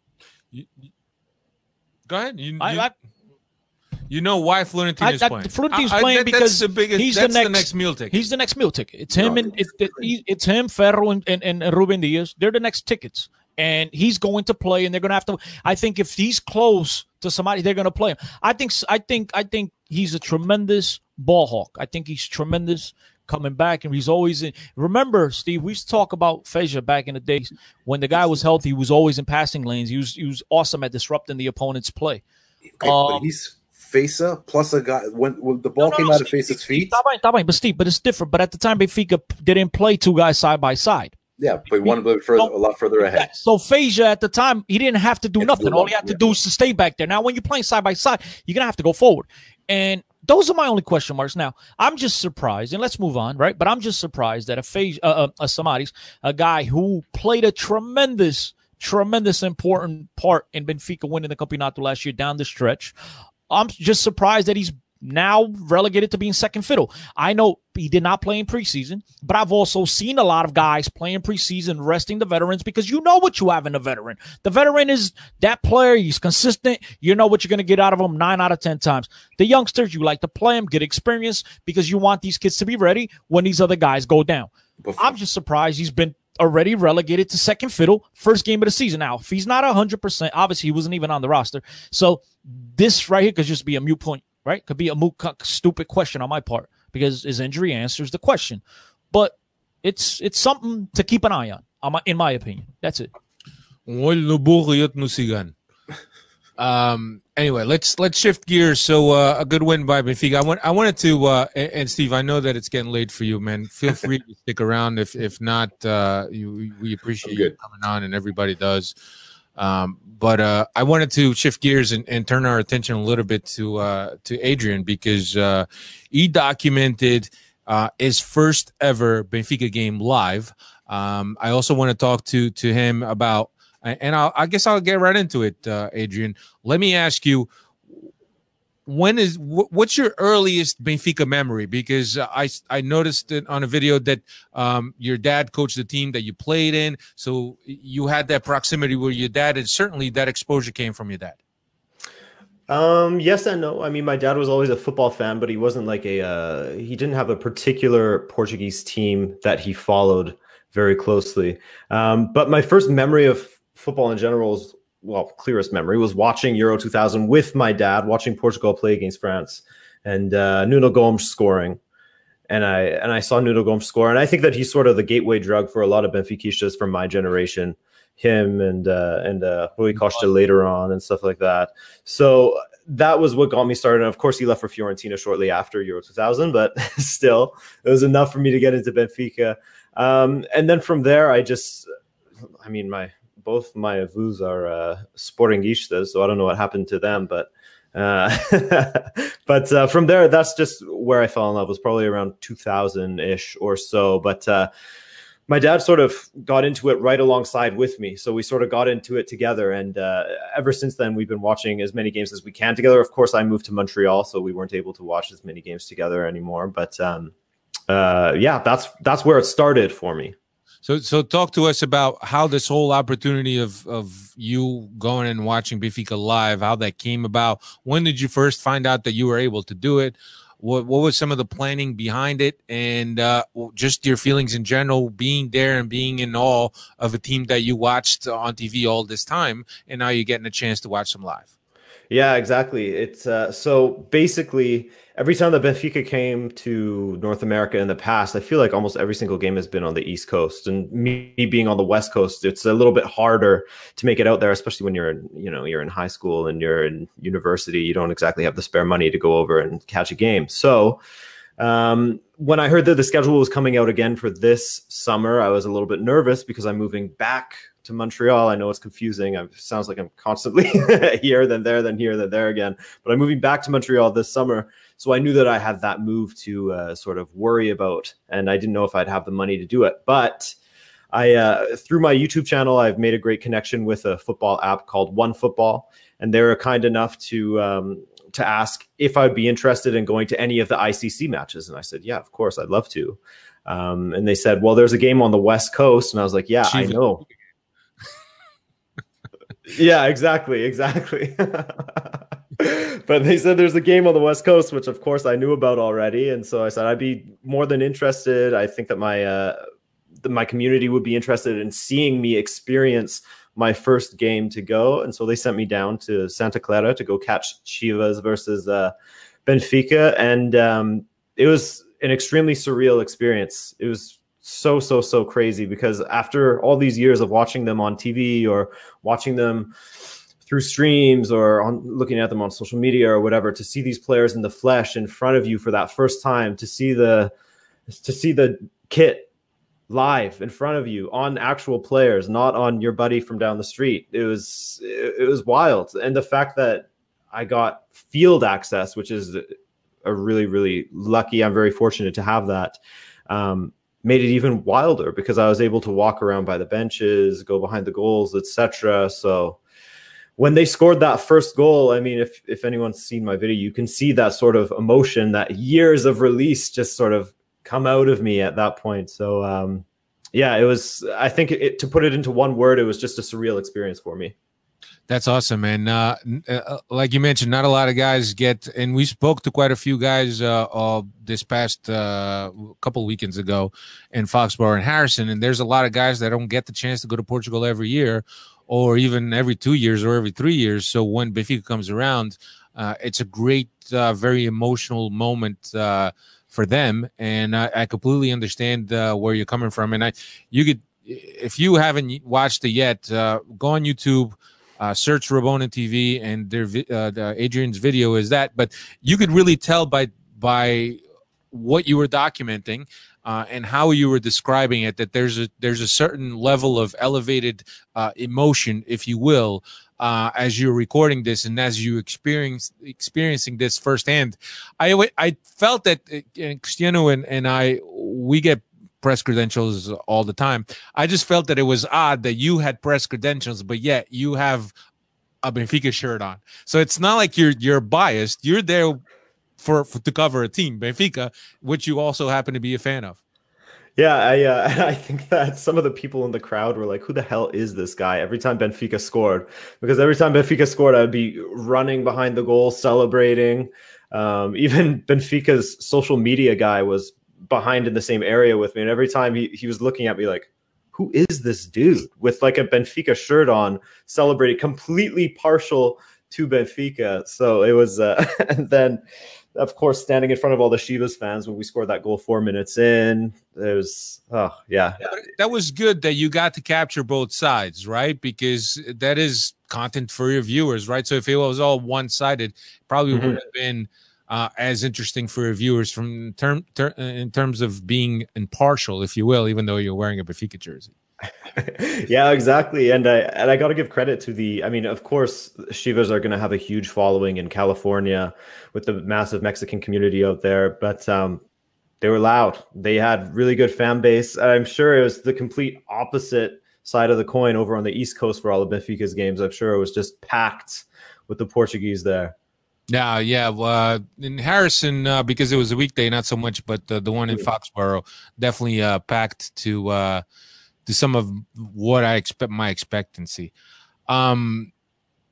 Go ahead. You know why Florentino is playing. Florentino's playing because he's the next meal ticket. He's the next meal ticket. It's him it's him, Ferro, and Ruben Diaz. They're the next tickets. And he's going to play, and they're going to have to. I think if he's close to somebody, they're going to play him. I think he's a tremendous ball hawk. I think he's tremendous coming back, and he's always in. Remember, Steve, we used to talk about Feja back in the days when the guy was healthy. He was always in passing lanes. He was awesome at disrupting the opponent's play. But he's Feza plus a guy when the ball came out of Feza's feet. But it's different. But at the time, Benfica didn't play 2 guys side by side. Yeah, but one a lot further ahead. So Feja at the time, he didn't have to do nothing. All he had to do is to stay back there. Now, when you're playing side by side, you're gonna have to go forward. And those are my only question marks. Now, I'm just surprised, and let's move on, right? But I'm just surprised that a Samaris, a guy who played a tremendous important part in Benfica winning the Campeonato last year down the stretch. I'm just surprised that he's now relegated to being second fiddle. I know he did not play in preseason, but I've also seen a lot of guys playing preseason, resting the veterans, because you know what you have in a veteran. The veteran is that player. He's consistent. You know what you're going to get out of him 9 out of 10 times. The youngsters, you like to play them, get experience, because you want these kids to be ready when these other guys go down. I'm just surprised he's been already relegated to second fiddle, first game of the season. Now, if he's not 100%, obviously he wasn't even on the roster. So this right here could just be a moot point. Right? Could be a stupid question on my part because his injury answers the question. But it's something to keep an eye on, in my opinion. That's it. Anyway, let's shift gears. So a good win by Benfica. I wanted to and Steve, I know that it's getting late for you, man. Feel free to stick around. If not, we appreciate you coming on, and everybody does. But I wanted to shift gears and turn our attention a little bit to Adrian, because he documented his first ever Benfica game live. I also want to talk to him about, and I guess I'll get right into it, Adrian. Let me ask you, what's your earliest Benfica memory? Because I noticed it on a video that your dad coached the team that you played in, so you had that proximity with your dad, and certainly that exposure came from your dad. Yes and no. I mean, my dad was always a football fan, but he wasn't like he didn't have a particular Portuguese team that he followed very closely. But my first memory of football in general is, clearest memory was watching Euro 2000 with my dad, watching Portugal play against France, and Nuno Gomes scoring. And I saw Nuno Gomes score, and I think that he's sort of the gateway drug for a lot of Benfiquistas from my generation. Him and Rui Costa later on and stuff like that. So that was what got me started. And of course, he left for Fiorentina shortly after Euro 2000, but still, it was enough for me to get into Benfica. And then from there, both my avus are Sportingistas, so I don't know what happened to them, but from there, that's just where I fell in love. It was probably around 2000-ish or so, but my dad sort of got into it right alongside with me, so we sort of got into it together, and ever since then, we've been watching as many games as we can together. Of course, I moved to Montreal, so we weren't able to watch as many games together anymore, but that's where it started for me. So talk to us about how this whole opportunity of you going and watching Benfica live, how that came about. When did you first find out that you were able to do it? What was some of the planning behind it, and just your feelings in general, being there and being in awe of a team that you watched on TV all this time, and now you're getting a chance to watch them live? Yeah, exactly. It's so basically every time that Benfica came to North America in the past, I feel like almost every single game has been on the East Coast. And me being on the West Coast, it's a little bit harder to make it out there, especially when you're in high school and you're in university. You don't exactly have the spare money to go over and catch a game. So when I heard that the schedule was coming out again for this summer, I was a little bit nervous because I'm moving back to Montreal. I know it's confusing. It sounds like I'm constantly here, then there, then here, then there again. But I'm moving back to Montreal this summer. So I knew that I had that move to sort of worry about, and I didn't know if I'd have the money to do it. But I, through my YouTube channel, I've made a great connection with a football app called OneFootball. And they were kind enough to ask if I'd be interested in going to any of the ICC matches. And I said, yeah, of course, I'd love to. And they said, well, there's a game on the West Coast. And I was like, yeah, I know. Yeah, exactly. But they said there's a game on the West Coast, which of course I knew about already. And so I said, I'd be more than interested. I think that my community would be interested in seeing me experience my first game to go. And so they sent me down to Santa Clara to go catch Chivas versus Benfica. And it was an extremely surreal experience. It was so crazy because after all these years of watching them on TV or watching them through streams or looking at them on social media or whatever, to see these players in the flesh in front of you for that first time, to see the kit live in front of you on actual players, not on your buddy from down the street. It was wild. And the fact that I got field access, which is a really lucky, I'm very fortunate to have that, made it even wilder because I was able to walk around by the benches, go behind the goals, etc. So when they scored that first goal, I mean, if anyone's seen my video, you can see that sort of emotion, that years of release just sort of come out of me at that point. So yeah, it was, I think to put it into one word, it was just a surreal experience for me. That's awesome. And like you mentioned, not a lot of guys get, and we spoke to quite a few guys this past couple weekends ago in Foxborough and Harrison. And there's a lot of guys that don't get the chance to go to Portugal every year or even every 2 years or every 3 years. So when Benfica comes around, it's a great, very emotional moment for them. And I completely understand where you're coming from. And if you haven't watched it yet, go on YouTube, search Rabona TV, and their Adrian's video is that. But you could really tell by what you were documenting and how you were describing it that there's a certain level of elevated emotion, if you will, as you're recording this and as you experiencing this firsthand. I felt that Cristiano and we get press credentials all the time. I just felt that it was odd that you had press credentials, but yet you have a Benfica shirt on. So it's not like you're biased. You're there to cover a team, Benfica, which you also happen to be a fan of. Yeah, I think that some of the people in the crowd were like, who the hell is this guy? Every time Benfica scored, because every time Benfica scored, I'd be running behind the goal, celebrating. Even Benfica's social media guy was behind in the same area with me, and every time he was looking at me like, who is this dude with like a Benfica shirt on, celebrating, completely partial to Benfica. So it was and then of course standing in front of all the Chivas fans when we scored that goal 4 minutes in, it was that was good that you got to capture both sides, right? Because that is content for your viewers, right? So if it was all one-sided, probably wouldn't have been as interesting for your viewers in terms of being impartial, if you will, even though you're wearing a Benfica jersey. Yeah, exactly. And I got to give credit to I mean, of course, Chivas are going to have a huge following in California with the massive Mexican community out there, but they were loud. They had really good fan base. I'm sure it was the complete opposite side of the coin over on the East Coast for all of Benfica's games. I'm sure it was just packed with the Portuguese there. Yeah. Well, in Harrison, because it was a weekday, not so much, but the one in Foxborough definitely packed to some of what I expect, my expectancy.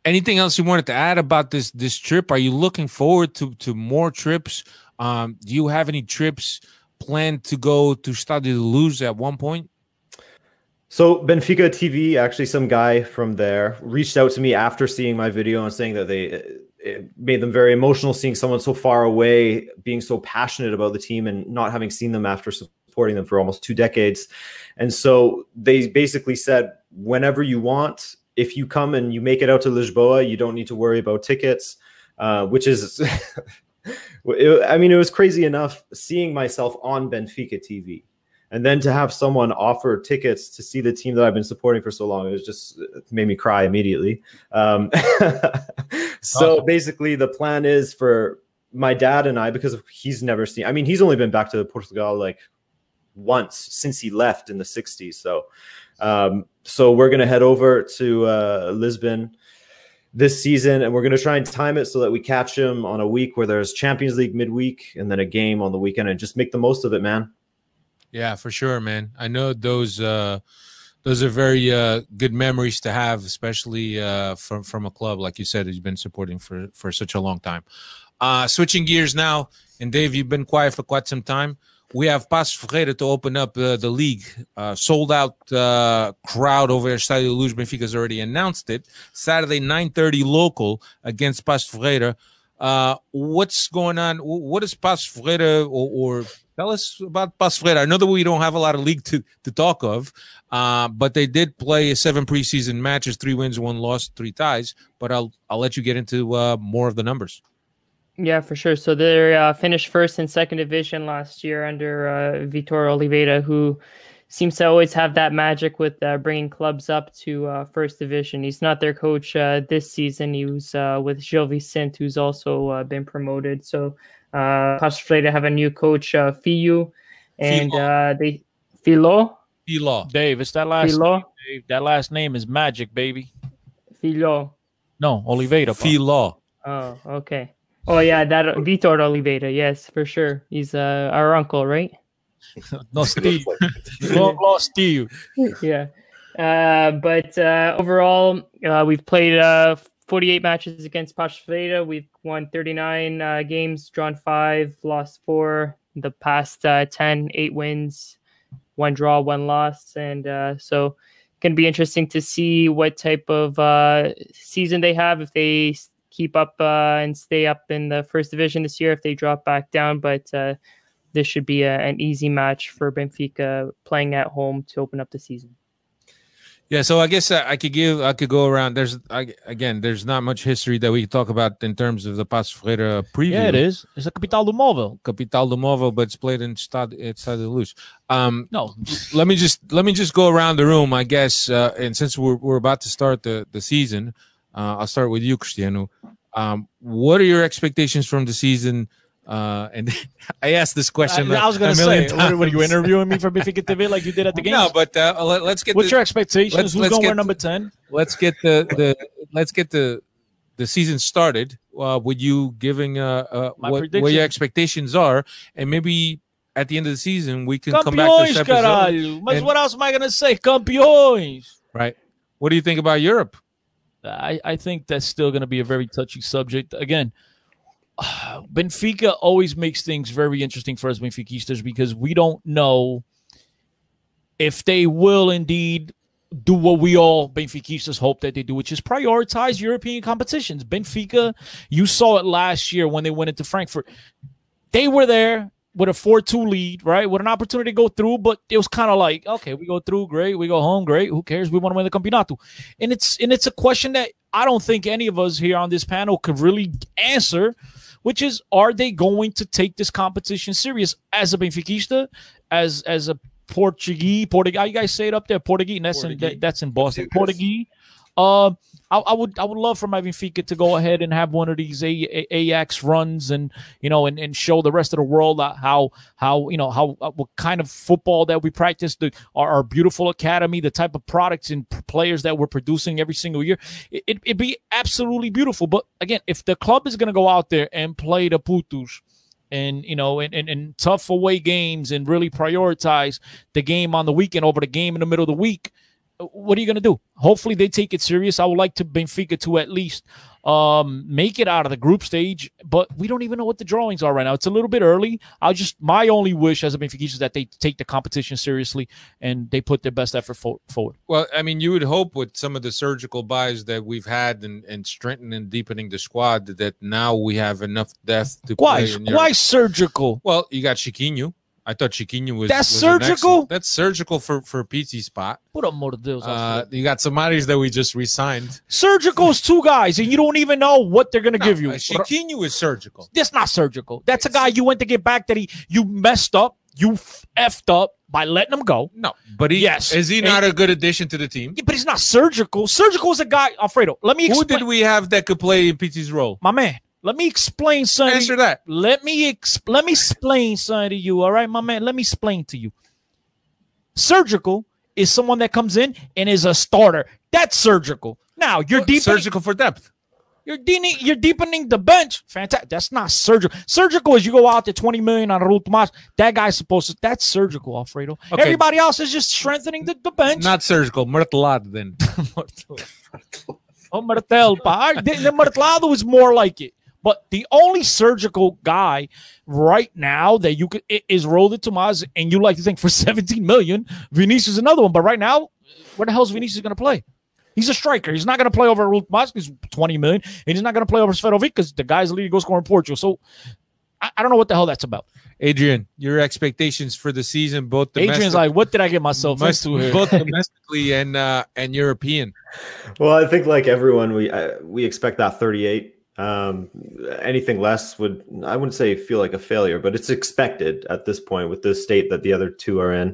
Anything else you wanted to add about this trip? Are you looking forward to more trips? Do you have any trips planned to go to Stade de Luz at one point? So Benfica TV, actually, some guy from there reached out to me after seeing my video and saying that it made them very emotional seeing someone so far away being so passionate about the team and not having seen them after supporting them for almost 2 decades. And so they basically said, whenever you want, if you come and you make it out to Lisboa, you don't need to worry about tickets, which is, it was crazy enough seeing myself on Benfica TV. And then to have someone offer tickets to see the team that I've been supporting for so long, it made me cry immediately. So basically the plan is for my dad and I, because he's never seen, he's only been back to Portugal like once since he left in the 60s. So we're going to head over to Lisbon this season, and we're going to try and time it so that we catch him on a week where there's Champions League midweek and then a game on the weekend, and just make the most of it, man. Yeah, for sure, man. I know those are very good memories to have, especially from a club like you said that you've been supporting for such a long time. Switching gears now, and Dave, you've been quiet for quite some time. We have Paços Ferreira to open up the league. Sold out crowd over at Estádio da Luz. Benfica's already announced it. Saturday, 9:30 local against Paços Ferreira. What's going on? What is Paços Ferreira, or tell us about Paços Ferreira? I know that we don't have a lot of league to talk of, but they did play 7 preseason matches, 3 wins, 1 loss, 3 ties. But I'll let you get into more of the numbers. Yeah, for sure. So they finished first and second division last year under Vitor Oliveira, who seems to always have that magic with bringing clubs up to first division. He's not their coach this season. He was with Gil Vicente, who's also been promoted. So Paços Ferreira have a new coach, Filho, and Filho. Dave, it's that last name, Dave. That last name is magic, baby. Filho. No, Oliveira. Filho. Oh, okay. Oh, yeah, that Vitor Oliveira. Yes, for sure. He's our uncle, right? No, Steve. Long Steve. Yeah. But overall, we've played 48 matches against Paços Ferreira. We've won 39 games, drawn 5, lost 4. The past 10, 8 wins, 1 draw, 1 loss. And so it can be interesting to see what type of season they have, if they keep up and stay up in the first division this year, if they drop back down. But this should be an easy match for Benfica playing at home to open up the season. Yeah, so I guess I could go around. There's not much history that we can talk about in terms of the Paços Ferreira preview. Yeah, it is. It's a Capital do Móvel. Capital do Móvel, but it's played in Estádio da Luz. No, let me just go around the room, I guess. And since we're about to start the season, I'll start with you, Cristiano. What are your expectations from the season? And I asked this question. I was going to say, what are you interviewing me for Benfica TV like you did at the game? No, but let's get. What's your expectations? Who's going to wear number 10? Let's get the season started. With you giving what your expectations are, and maybe at the end of the season we can come back to this episode. Caralho. Mas what else am I going to say? Campeões. Right. What do you think about Europe? I think that's still going to be a very touchy subject. Again, Benfica always makes things very interesting for us Benfiquistas because we don't know if they will indeed do what we all Benfiquistas hope that they do, which is prioritize European competitions. Benfica, you saw it last year when they went into Frankfurt. They were there with a 4-2 lead, right? With an opportunity to go through, but it was kind of like, okay, we go through, great. We go home, great. Who cares? We want to win the Campeonato. And it's a question that I don't think any of us here on this panel could really answer, which is, are they going to take this competition serious as a Benfiquista, as a Portuguese? How you guys say it up there? Portuguese. And that's in Boston. Portuguese. I would love for my Benfica to go ahead and have one of these Ajax runs and show the rest of the world how what kind of football that we practice, our beautiful academy, the type of products and players that we're producing every single year. It'd be absolutely beautiful. But again, if the club is going to go out there and play the Putos and tough away games and really prioritize the game on the weekend over the game in the middle of the week, what are you going to do? Hopefully they take it serious. I would like to Benfica to at least make it out of the group stage, but we don't even know what the drawings are right now. It's a little bit early. my only wish as a Benfica is that they take the competition seriously and they put their best effort forward. Well, I mean, you would hope with some of the surgical buys that we've had and strengthening and deepening the squad that now we have enough depth to play. Why surgical? Well, you got Chiquinho. I thought Chiquinho was surgical. That's surgical for Pizzi's spot. Por amor de Deus. You got some Somalis that we just re-signed. Surgical is 2 guys, and you don't even know what they're going to give you. Chiquinho is surgical. That's not surgical. That's a guy you went to get back that you messed up. You effed up by letting him go. No, but is he not a good addition to the team? Yeah, but he's not surgical. Surgical is a guy, Alfredo. Let me explain. Who did we have that could play in Pizzi's role? My man. Let me explain something. Answer that. Let me explain something to you, all right, my man? Let me explain to you. Surgical is someone that comes in and is a starter. That's surgical. Now, you're deepening. Surgical for depth. You're deepening the bench. Fantastic. That's not surgical. Surgical is you go out to 20 million on Raul Tomas. That guy's supposed to. That's surgical, Alfredo. Okay. Everybody else is just strengthening the bench. Not surgical. Martelado then. Oh, Martel. The Martelado is more like it. But the only surgical guy right now that you could is Raul Tomas, and you like to think for 17 million, Vinicius is another one. But right now, where the hell is Vinicius going to play? He's a striker. He's not going to play over Raul Tomas. He's 20 million, and he's not going to play over Seferovic because the guy's the leading goal scorer in Portugal. So I don't know what the hell that's about. Adrian, your expectations for the season, both domestic, Adrian's like, what did I get myself into here? Both domestically and European. Well, I think like everyone, we expect that 38. Anything less I wouldn't say feel like a failure, but it's expected at this point with the state that the other 2 are in.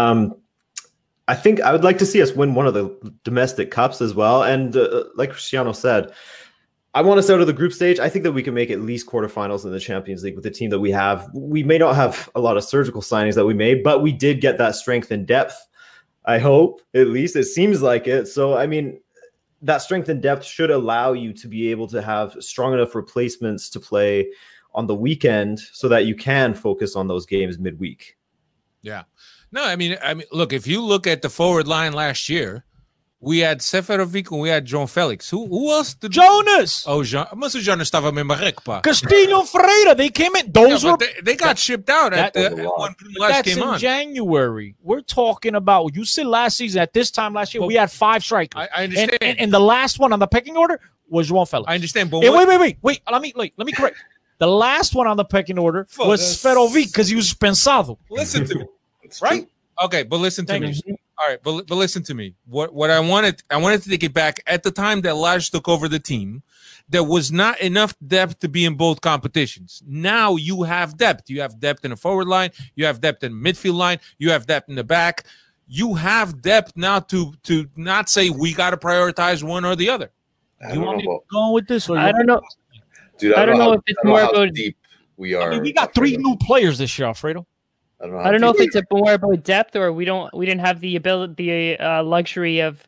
I think I would like to see us win one of the domestic cups as well. And like Cristiano said, I want us out of the group stage. I think that we can make at least quarterfinals in the Champions League with the team that we have. We may not have a lot of surgical signings that we made, but we did get that strength and depth. I hope, at least it seems like it. So, I mean, that strength and depth should allow you to be able to have strong enough replacements to play on the weekend so that you can focus on those games midweek. Yeah. No, I mean, look, if you look at the forward line last year, we had Seferovic and we had João Felix. Who else? Jonas! Oh, mas o Jonas estava mesmo barreco, pá. Castilho Ferreira, they came in. They got shipped out when Last came on. That's in January. We're talking about, you said last season, at this time last year, we had 5 strikers. I understand. And the last one on the pecking order was João Felix. I understand, but wait. Let me correct. The last one on the pecking order was Seferovic because he was pensado. Listen to me. Right? Okay, but listen to me. All right, but listen to me. What I wanted to take it back at the time that Lage took over the team. There was not enough depth to be in both competitions. Now you have depth. You have depth in the forward line. You have depth in the midfield line. You have depth in the back. You have depth now to not say we got to prioritize one or the other. You want me to go with this? Or I don't know. Dude, I don't know if it's more about deep we are. I mean, we got 3 new players this year, Alfredo. I don't know if it's more about depth or we didn't have the luxury of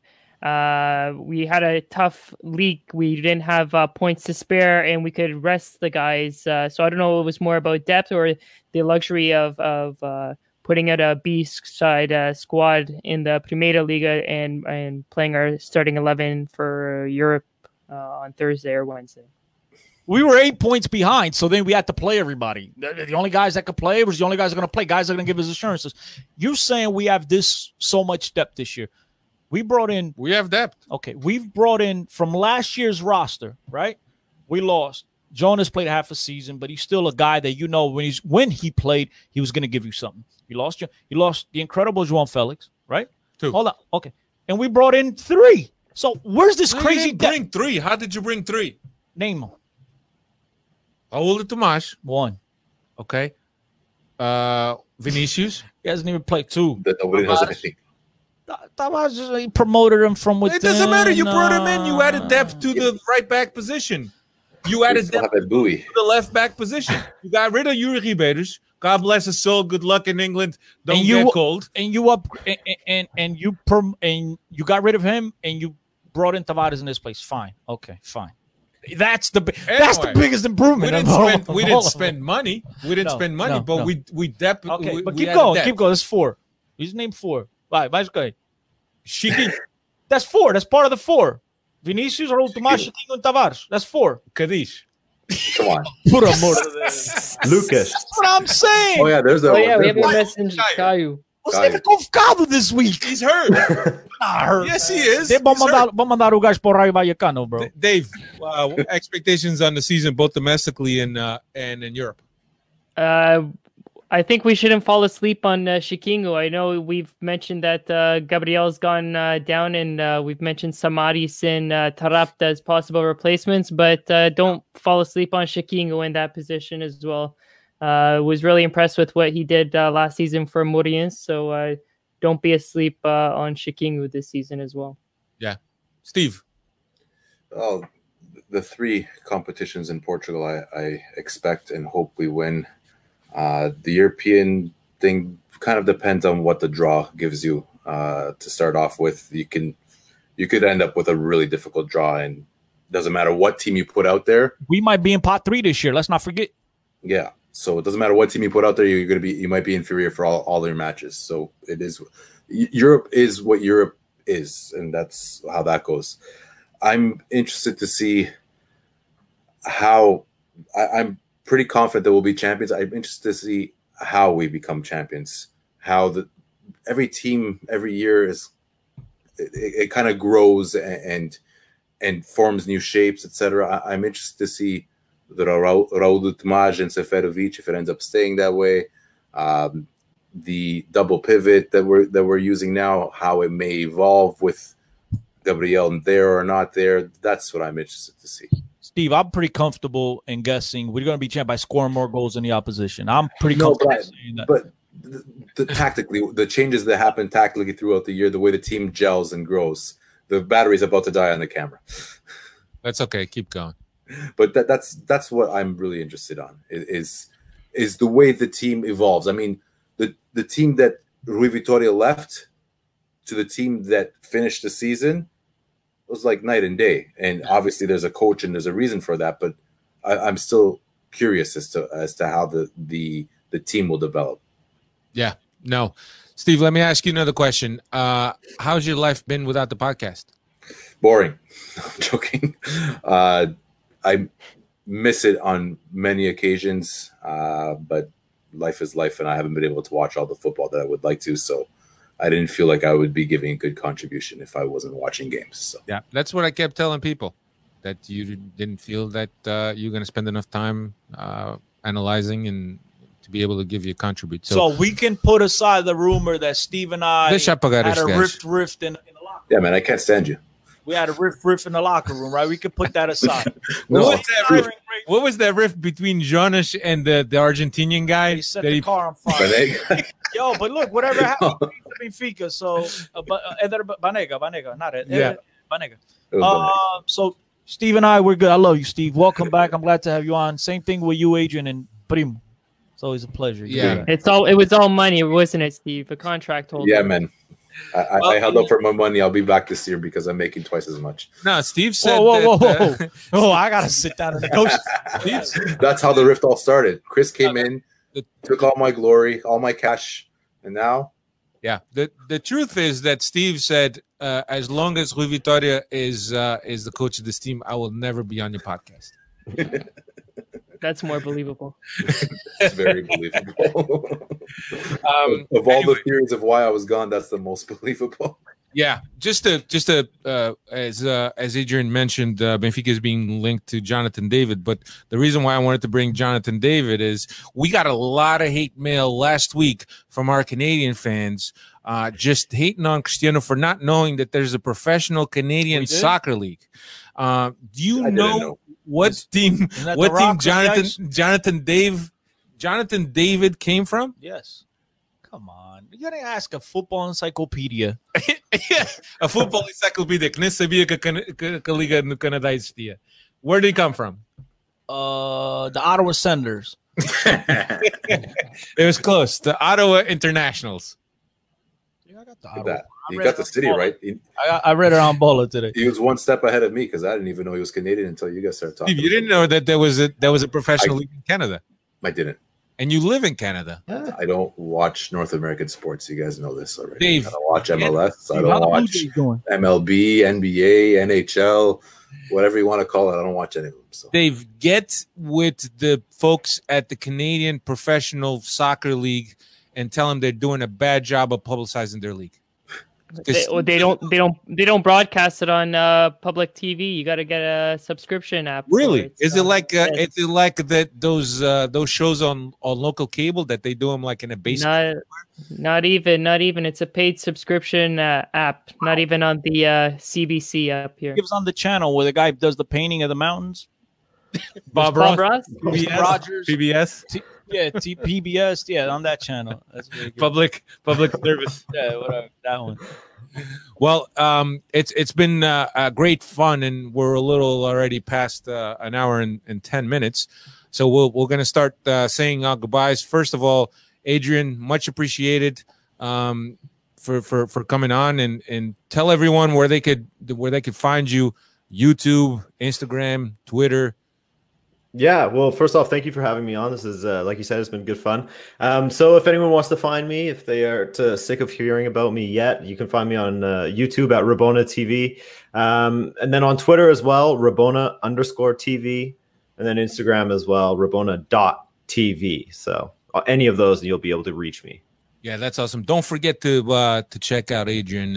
we had a tough league. We didn't have points to spare and we could rest the guys. So I don't know if it was more about depth or the luxury of putting out a B-side squad in the Primeira Liga and playing our starting 11 for Europe on Thursday or Wednesday. We were 8 points behind, so then we had to play everybody. The only guys that could play was the only guys that are going to play. Guys that are going to give us assurances. You're saying we have so much depth this year. We have depth. Okay, we've brought in from last year's roster, right? We lost. Jonas played half a season, but he's still a guy that you know when he played, he was going to give you something. You lost the incredible João Felix, right? 2. Hold on, okay, and we brought in 3. So where's this crazy depth? Bring 3. How did you bring 3? Name them. Raul Tomas. 1. Okay. Vinicius. He hasn't even played 2. That nobody knows anything. He promoted him from within. It doesn't matter. You brought him in. You added depth to the right back position. You added depth to the left back position. You got rid of Yuri Ribeiro. God bless his soul. Good luck in England. Don't get cold. And you got rid of him and you brought in Tavares in this place. Fine. Okay. Fine. That's the biggest improvement. We didn't spend money. But keep going. Keep going. It's 4. He's named 4. Vai, go ahead. Chiquinho. That's 4. That's part of the 4. Vinicius, Raul Tomás, Chiquinho, and Tavares. That's 4. Cadiz. Come on. Por amor de Deus. Lucas. That's what I'm saying. Oh, yeah, there's a. we have a one. message, Caio. Você é convocado this week. He's hurt. Not hurt. Yes, he is. Vamos mandar o gajo para o Raio Vallecano, bro. Dave, expectations on the season, both domestically and in Europe. I think we shouldn't fall asleep on Chiquinho. I know we've mentioned that Gabriel's gone down, and we've mentioned Samaris and Tarapta as possible replacements, but don't fall asleep on Chiquinho in that position as well. Was really impressed with what he did last season for Moreirense, so don't be asleep on Chiquinho this season as well. Yeah. Steve? Oh, the 3 competitions in Portugal I expect and hope we win. The European thing kind of depends on what the draw gives you to start off with. You could end up with a really difficult draw, and doesn't matter what team you put out there. We might be in pot 3 this year. Let's not forget. Yeah, so it doesn't matter what team you put out there. You might be inferior for all your matches. So it is. Europe is what Europe is, and that's how that goes. I'm interested to see how I'm pretty confident that we'll be champions. I'm interested to see how we become champions. How every team every year it kind of grows and forms new shapes, etc. I'm interested to see the Raul Tomás and Seferovic, if it ends up staying that way. The double pivot that we're using now, how it may evolve with Gabriel there or not there. That's what I'm interested to see. Steve, I'm pretty comfortable in guessing we're going to be champions by scoring more goals than the opposition. I'm pretty comfortable saying that. But tactically, the changes that happen tactically throughout the year, the way the team gels and grows, the battery's about to die on the camera. That's okay. Keep going. But that's what I'm really interested on is the way the team evolves. I mean, the team that Rui Vitória left to the team that finished the season was like night and day. And obviously there's a coach and there's a reason for that, but I'm still curious as to how the team will develop. Yeah. No. Steve, let me ask you another question. How's your life been without the podcast? Boring. I'm joking. I miss it on many occasions, but life is life, and I haven't been able to watch all the football that I would like to, so I didn't feel like I would be giving a good contribution if I wasn't watching games. So. Yeah, that's what I kept telling people, that you didn't feel that you're going to spend enough time analyzing and to be able to give you a contribute. So we can put aside the rumor that Steve and I had a rift in the locker room. Yeah, man, I can't stand you. We had a rift in the locker room, right? We could put that aside. What was that rift between Jonas and the Argentinian guy? He set the car on fire. Yo, but look, whatever happened to Benfica, so Banega, not it. Yeah. Banega. So Steve and I, we're good. I love you, Steve. Welcome back. I'm glad to have you on. Same thing with you, Adrian and Primo. It's always a pleasure. Yeah. It was all money, wasn't it, Steve? A contract holder. Yeah, man. I held up for my money. I'll be back this year because I'm making twice as much. No, Steve said whoa. I gotta sit down and negotiate. That's how the rift all started. Chris came in, took all my glory, all my cash, and now. Yeah, the truth is that Steve said, as long as Rui Vitória is the coach of this team, I will never be on your podcast. That's more believable. It's very believable. Of all the theories of why I was gone, that's the most believable. Yeah, just as Adrian mentioned, Benfica is being linked to Jonathan David. But the reason why I wanted to bring Jonathan David is we got a lot of hate mail last week from our Canadian fans, just hating on Cristiano for not knowing that there's a professional Canadian soccer league. Do you know what team Jonathan David came from? Yes. Come on. You gotta ask a football encyclopedia. A football encyclopedia. Que nem sabia que a liga no Canadá existia. Where did he come from? The Ottawa Senators. It was close. The Ottawa Internationals. Yeah, I got the Ottawa. You got the city right. I read it on Bola today. He was one step ahead of me because I didn't even know he was Canadian until you guys started talking. You didn't know that there was a professional league in Canada. I didn't. and you live in Canada. I don't watch North American sports. You guys know this already. Dave, I don't watch MLS. I how don't the watch Blue Jays doing? MLB, NBA, NHL, whatever you want to call it. I don't watch any of them. So. Dave, get with the folks at the Canadian Professional Soccer League and tell them they're doing a bad job of publicizing their league. They don't broadcast it on public TV. You got to get a subscription app. Really? Is it like that those shows on local cable that they do them like in a basement? Not even. It's a paid subscription app. Not even on the CBC up here. It was on the channel where the guy does the painting of the mountains. Bob Ross? Rogers. PBS? PBS. Yeah, on that channel. That's really good. Public service. Yeah, whatever. That one. Well, it's been a great fun, and we're a little already past an hour and 10 minutes. So we're going to start saying our goodbyes. First of all, Adrian, much appreciated for coming on, and tell everyone where they could find you: YouTube, Instagram, Twitter. Yeah, well, first off, thank you for having me on. This is, like you said, it's been good fun. So if anyone wants to find me, if they are sick of hearing about me yet, you can find me on YouTube at Rabona TV. And then on Twitter as well, Rabona_TV. And then Instagram as well, Rabona.tv. So any of those, you'll be able to reach me. Yeah, that's awesome. Don't forget to check out Adrian.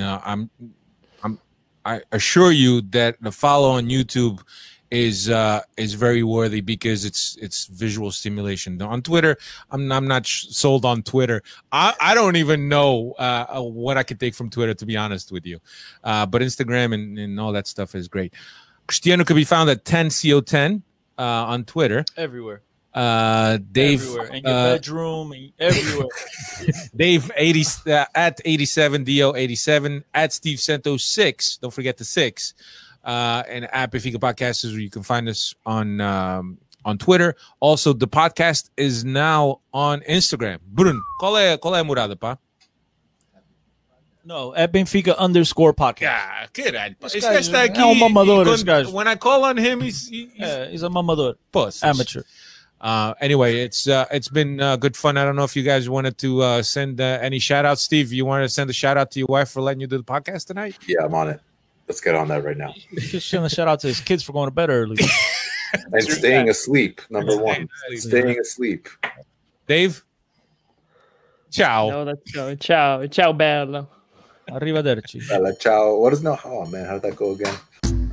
I assure you that the follow on YouTube is very worthy because it's visual stimulation. On Twitter, I'm not sold on Twitter. I don't even know what I could take from Twitter, to be honest with you. But Instagram and all that stuff is great. Cristiano could be found at 10CO10 on Twitter. Everywhere. Dave everywhere. In your bedroom, everywhere. Dave at 87DO87 at Steve Cento 6. Don't forget the 6. And at Benfica Podcast is where you can find us on Twitter. Also, the podcast is now on Instagram. Bruno, qual é a murada, pá? No, at Benfica_podcast. Yeah, caralho. Esse cara está aqui. É um mamador, esse cara. When I call on him, he's a mamador. Puss. Amateur. Anyway, it's been good fun. I don't know if you guys wanted to send any shout outs. Steve, you wanted to send a shout out to your wife for letting you do the podcast tonight? Yeah, I'm on it. Let's get on that right now. Just send a shout out to his kids for going to bed early. And staying asleep, number one. Staying asleep. Dave? Ciao. No, let's go. Ciao. Ciao, bello. Arrivederci. Bella, ciao. What is no? Oh, man. How did that go again?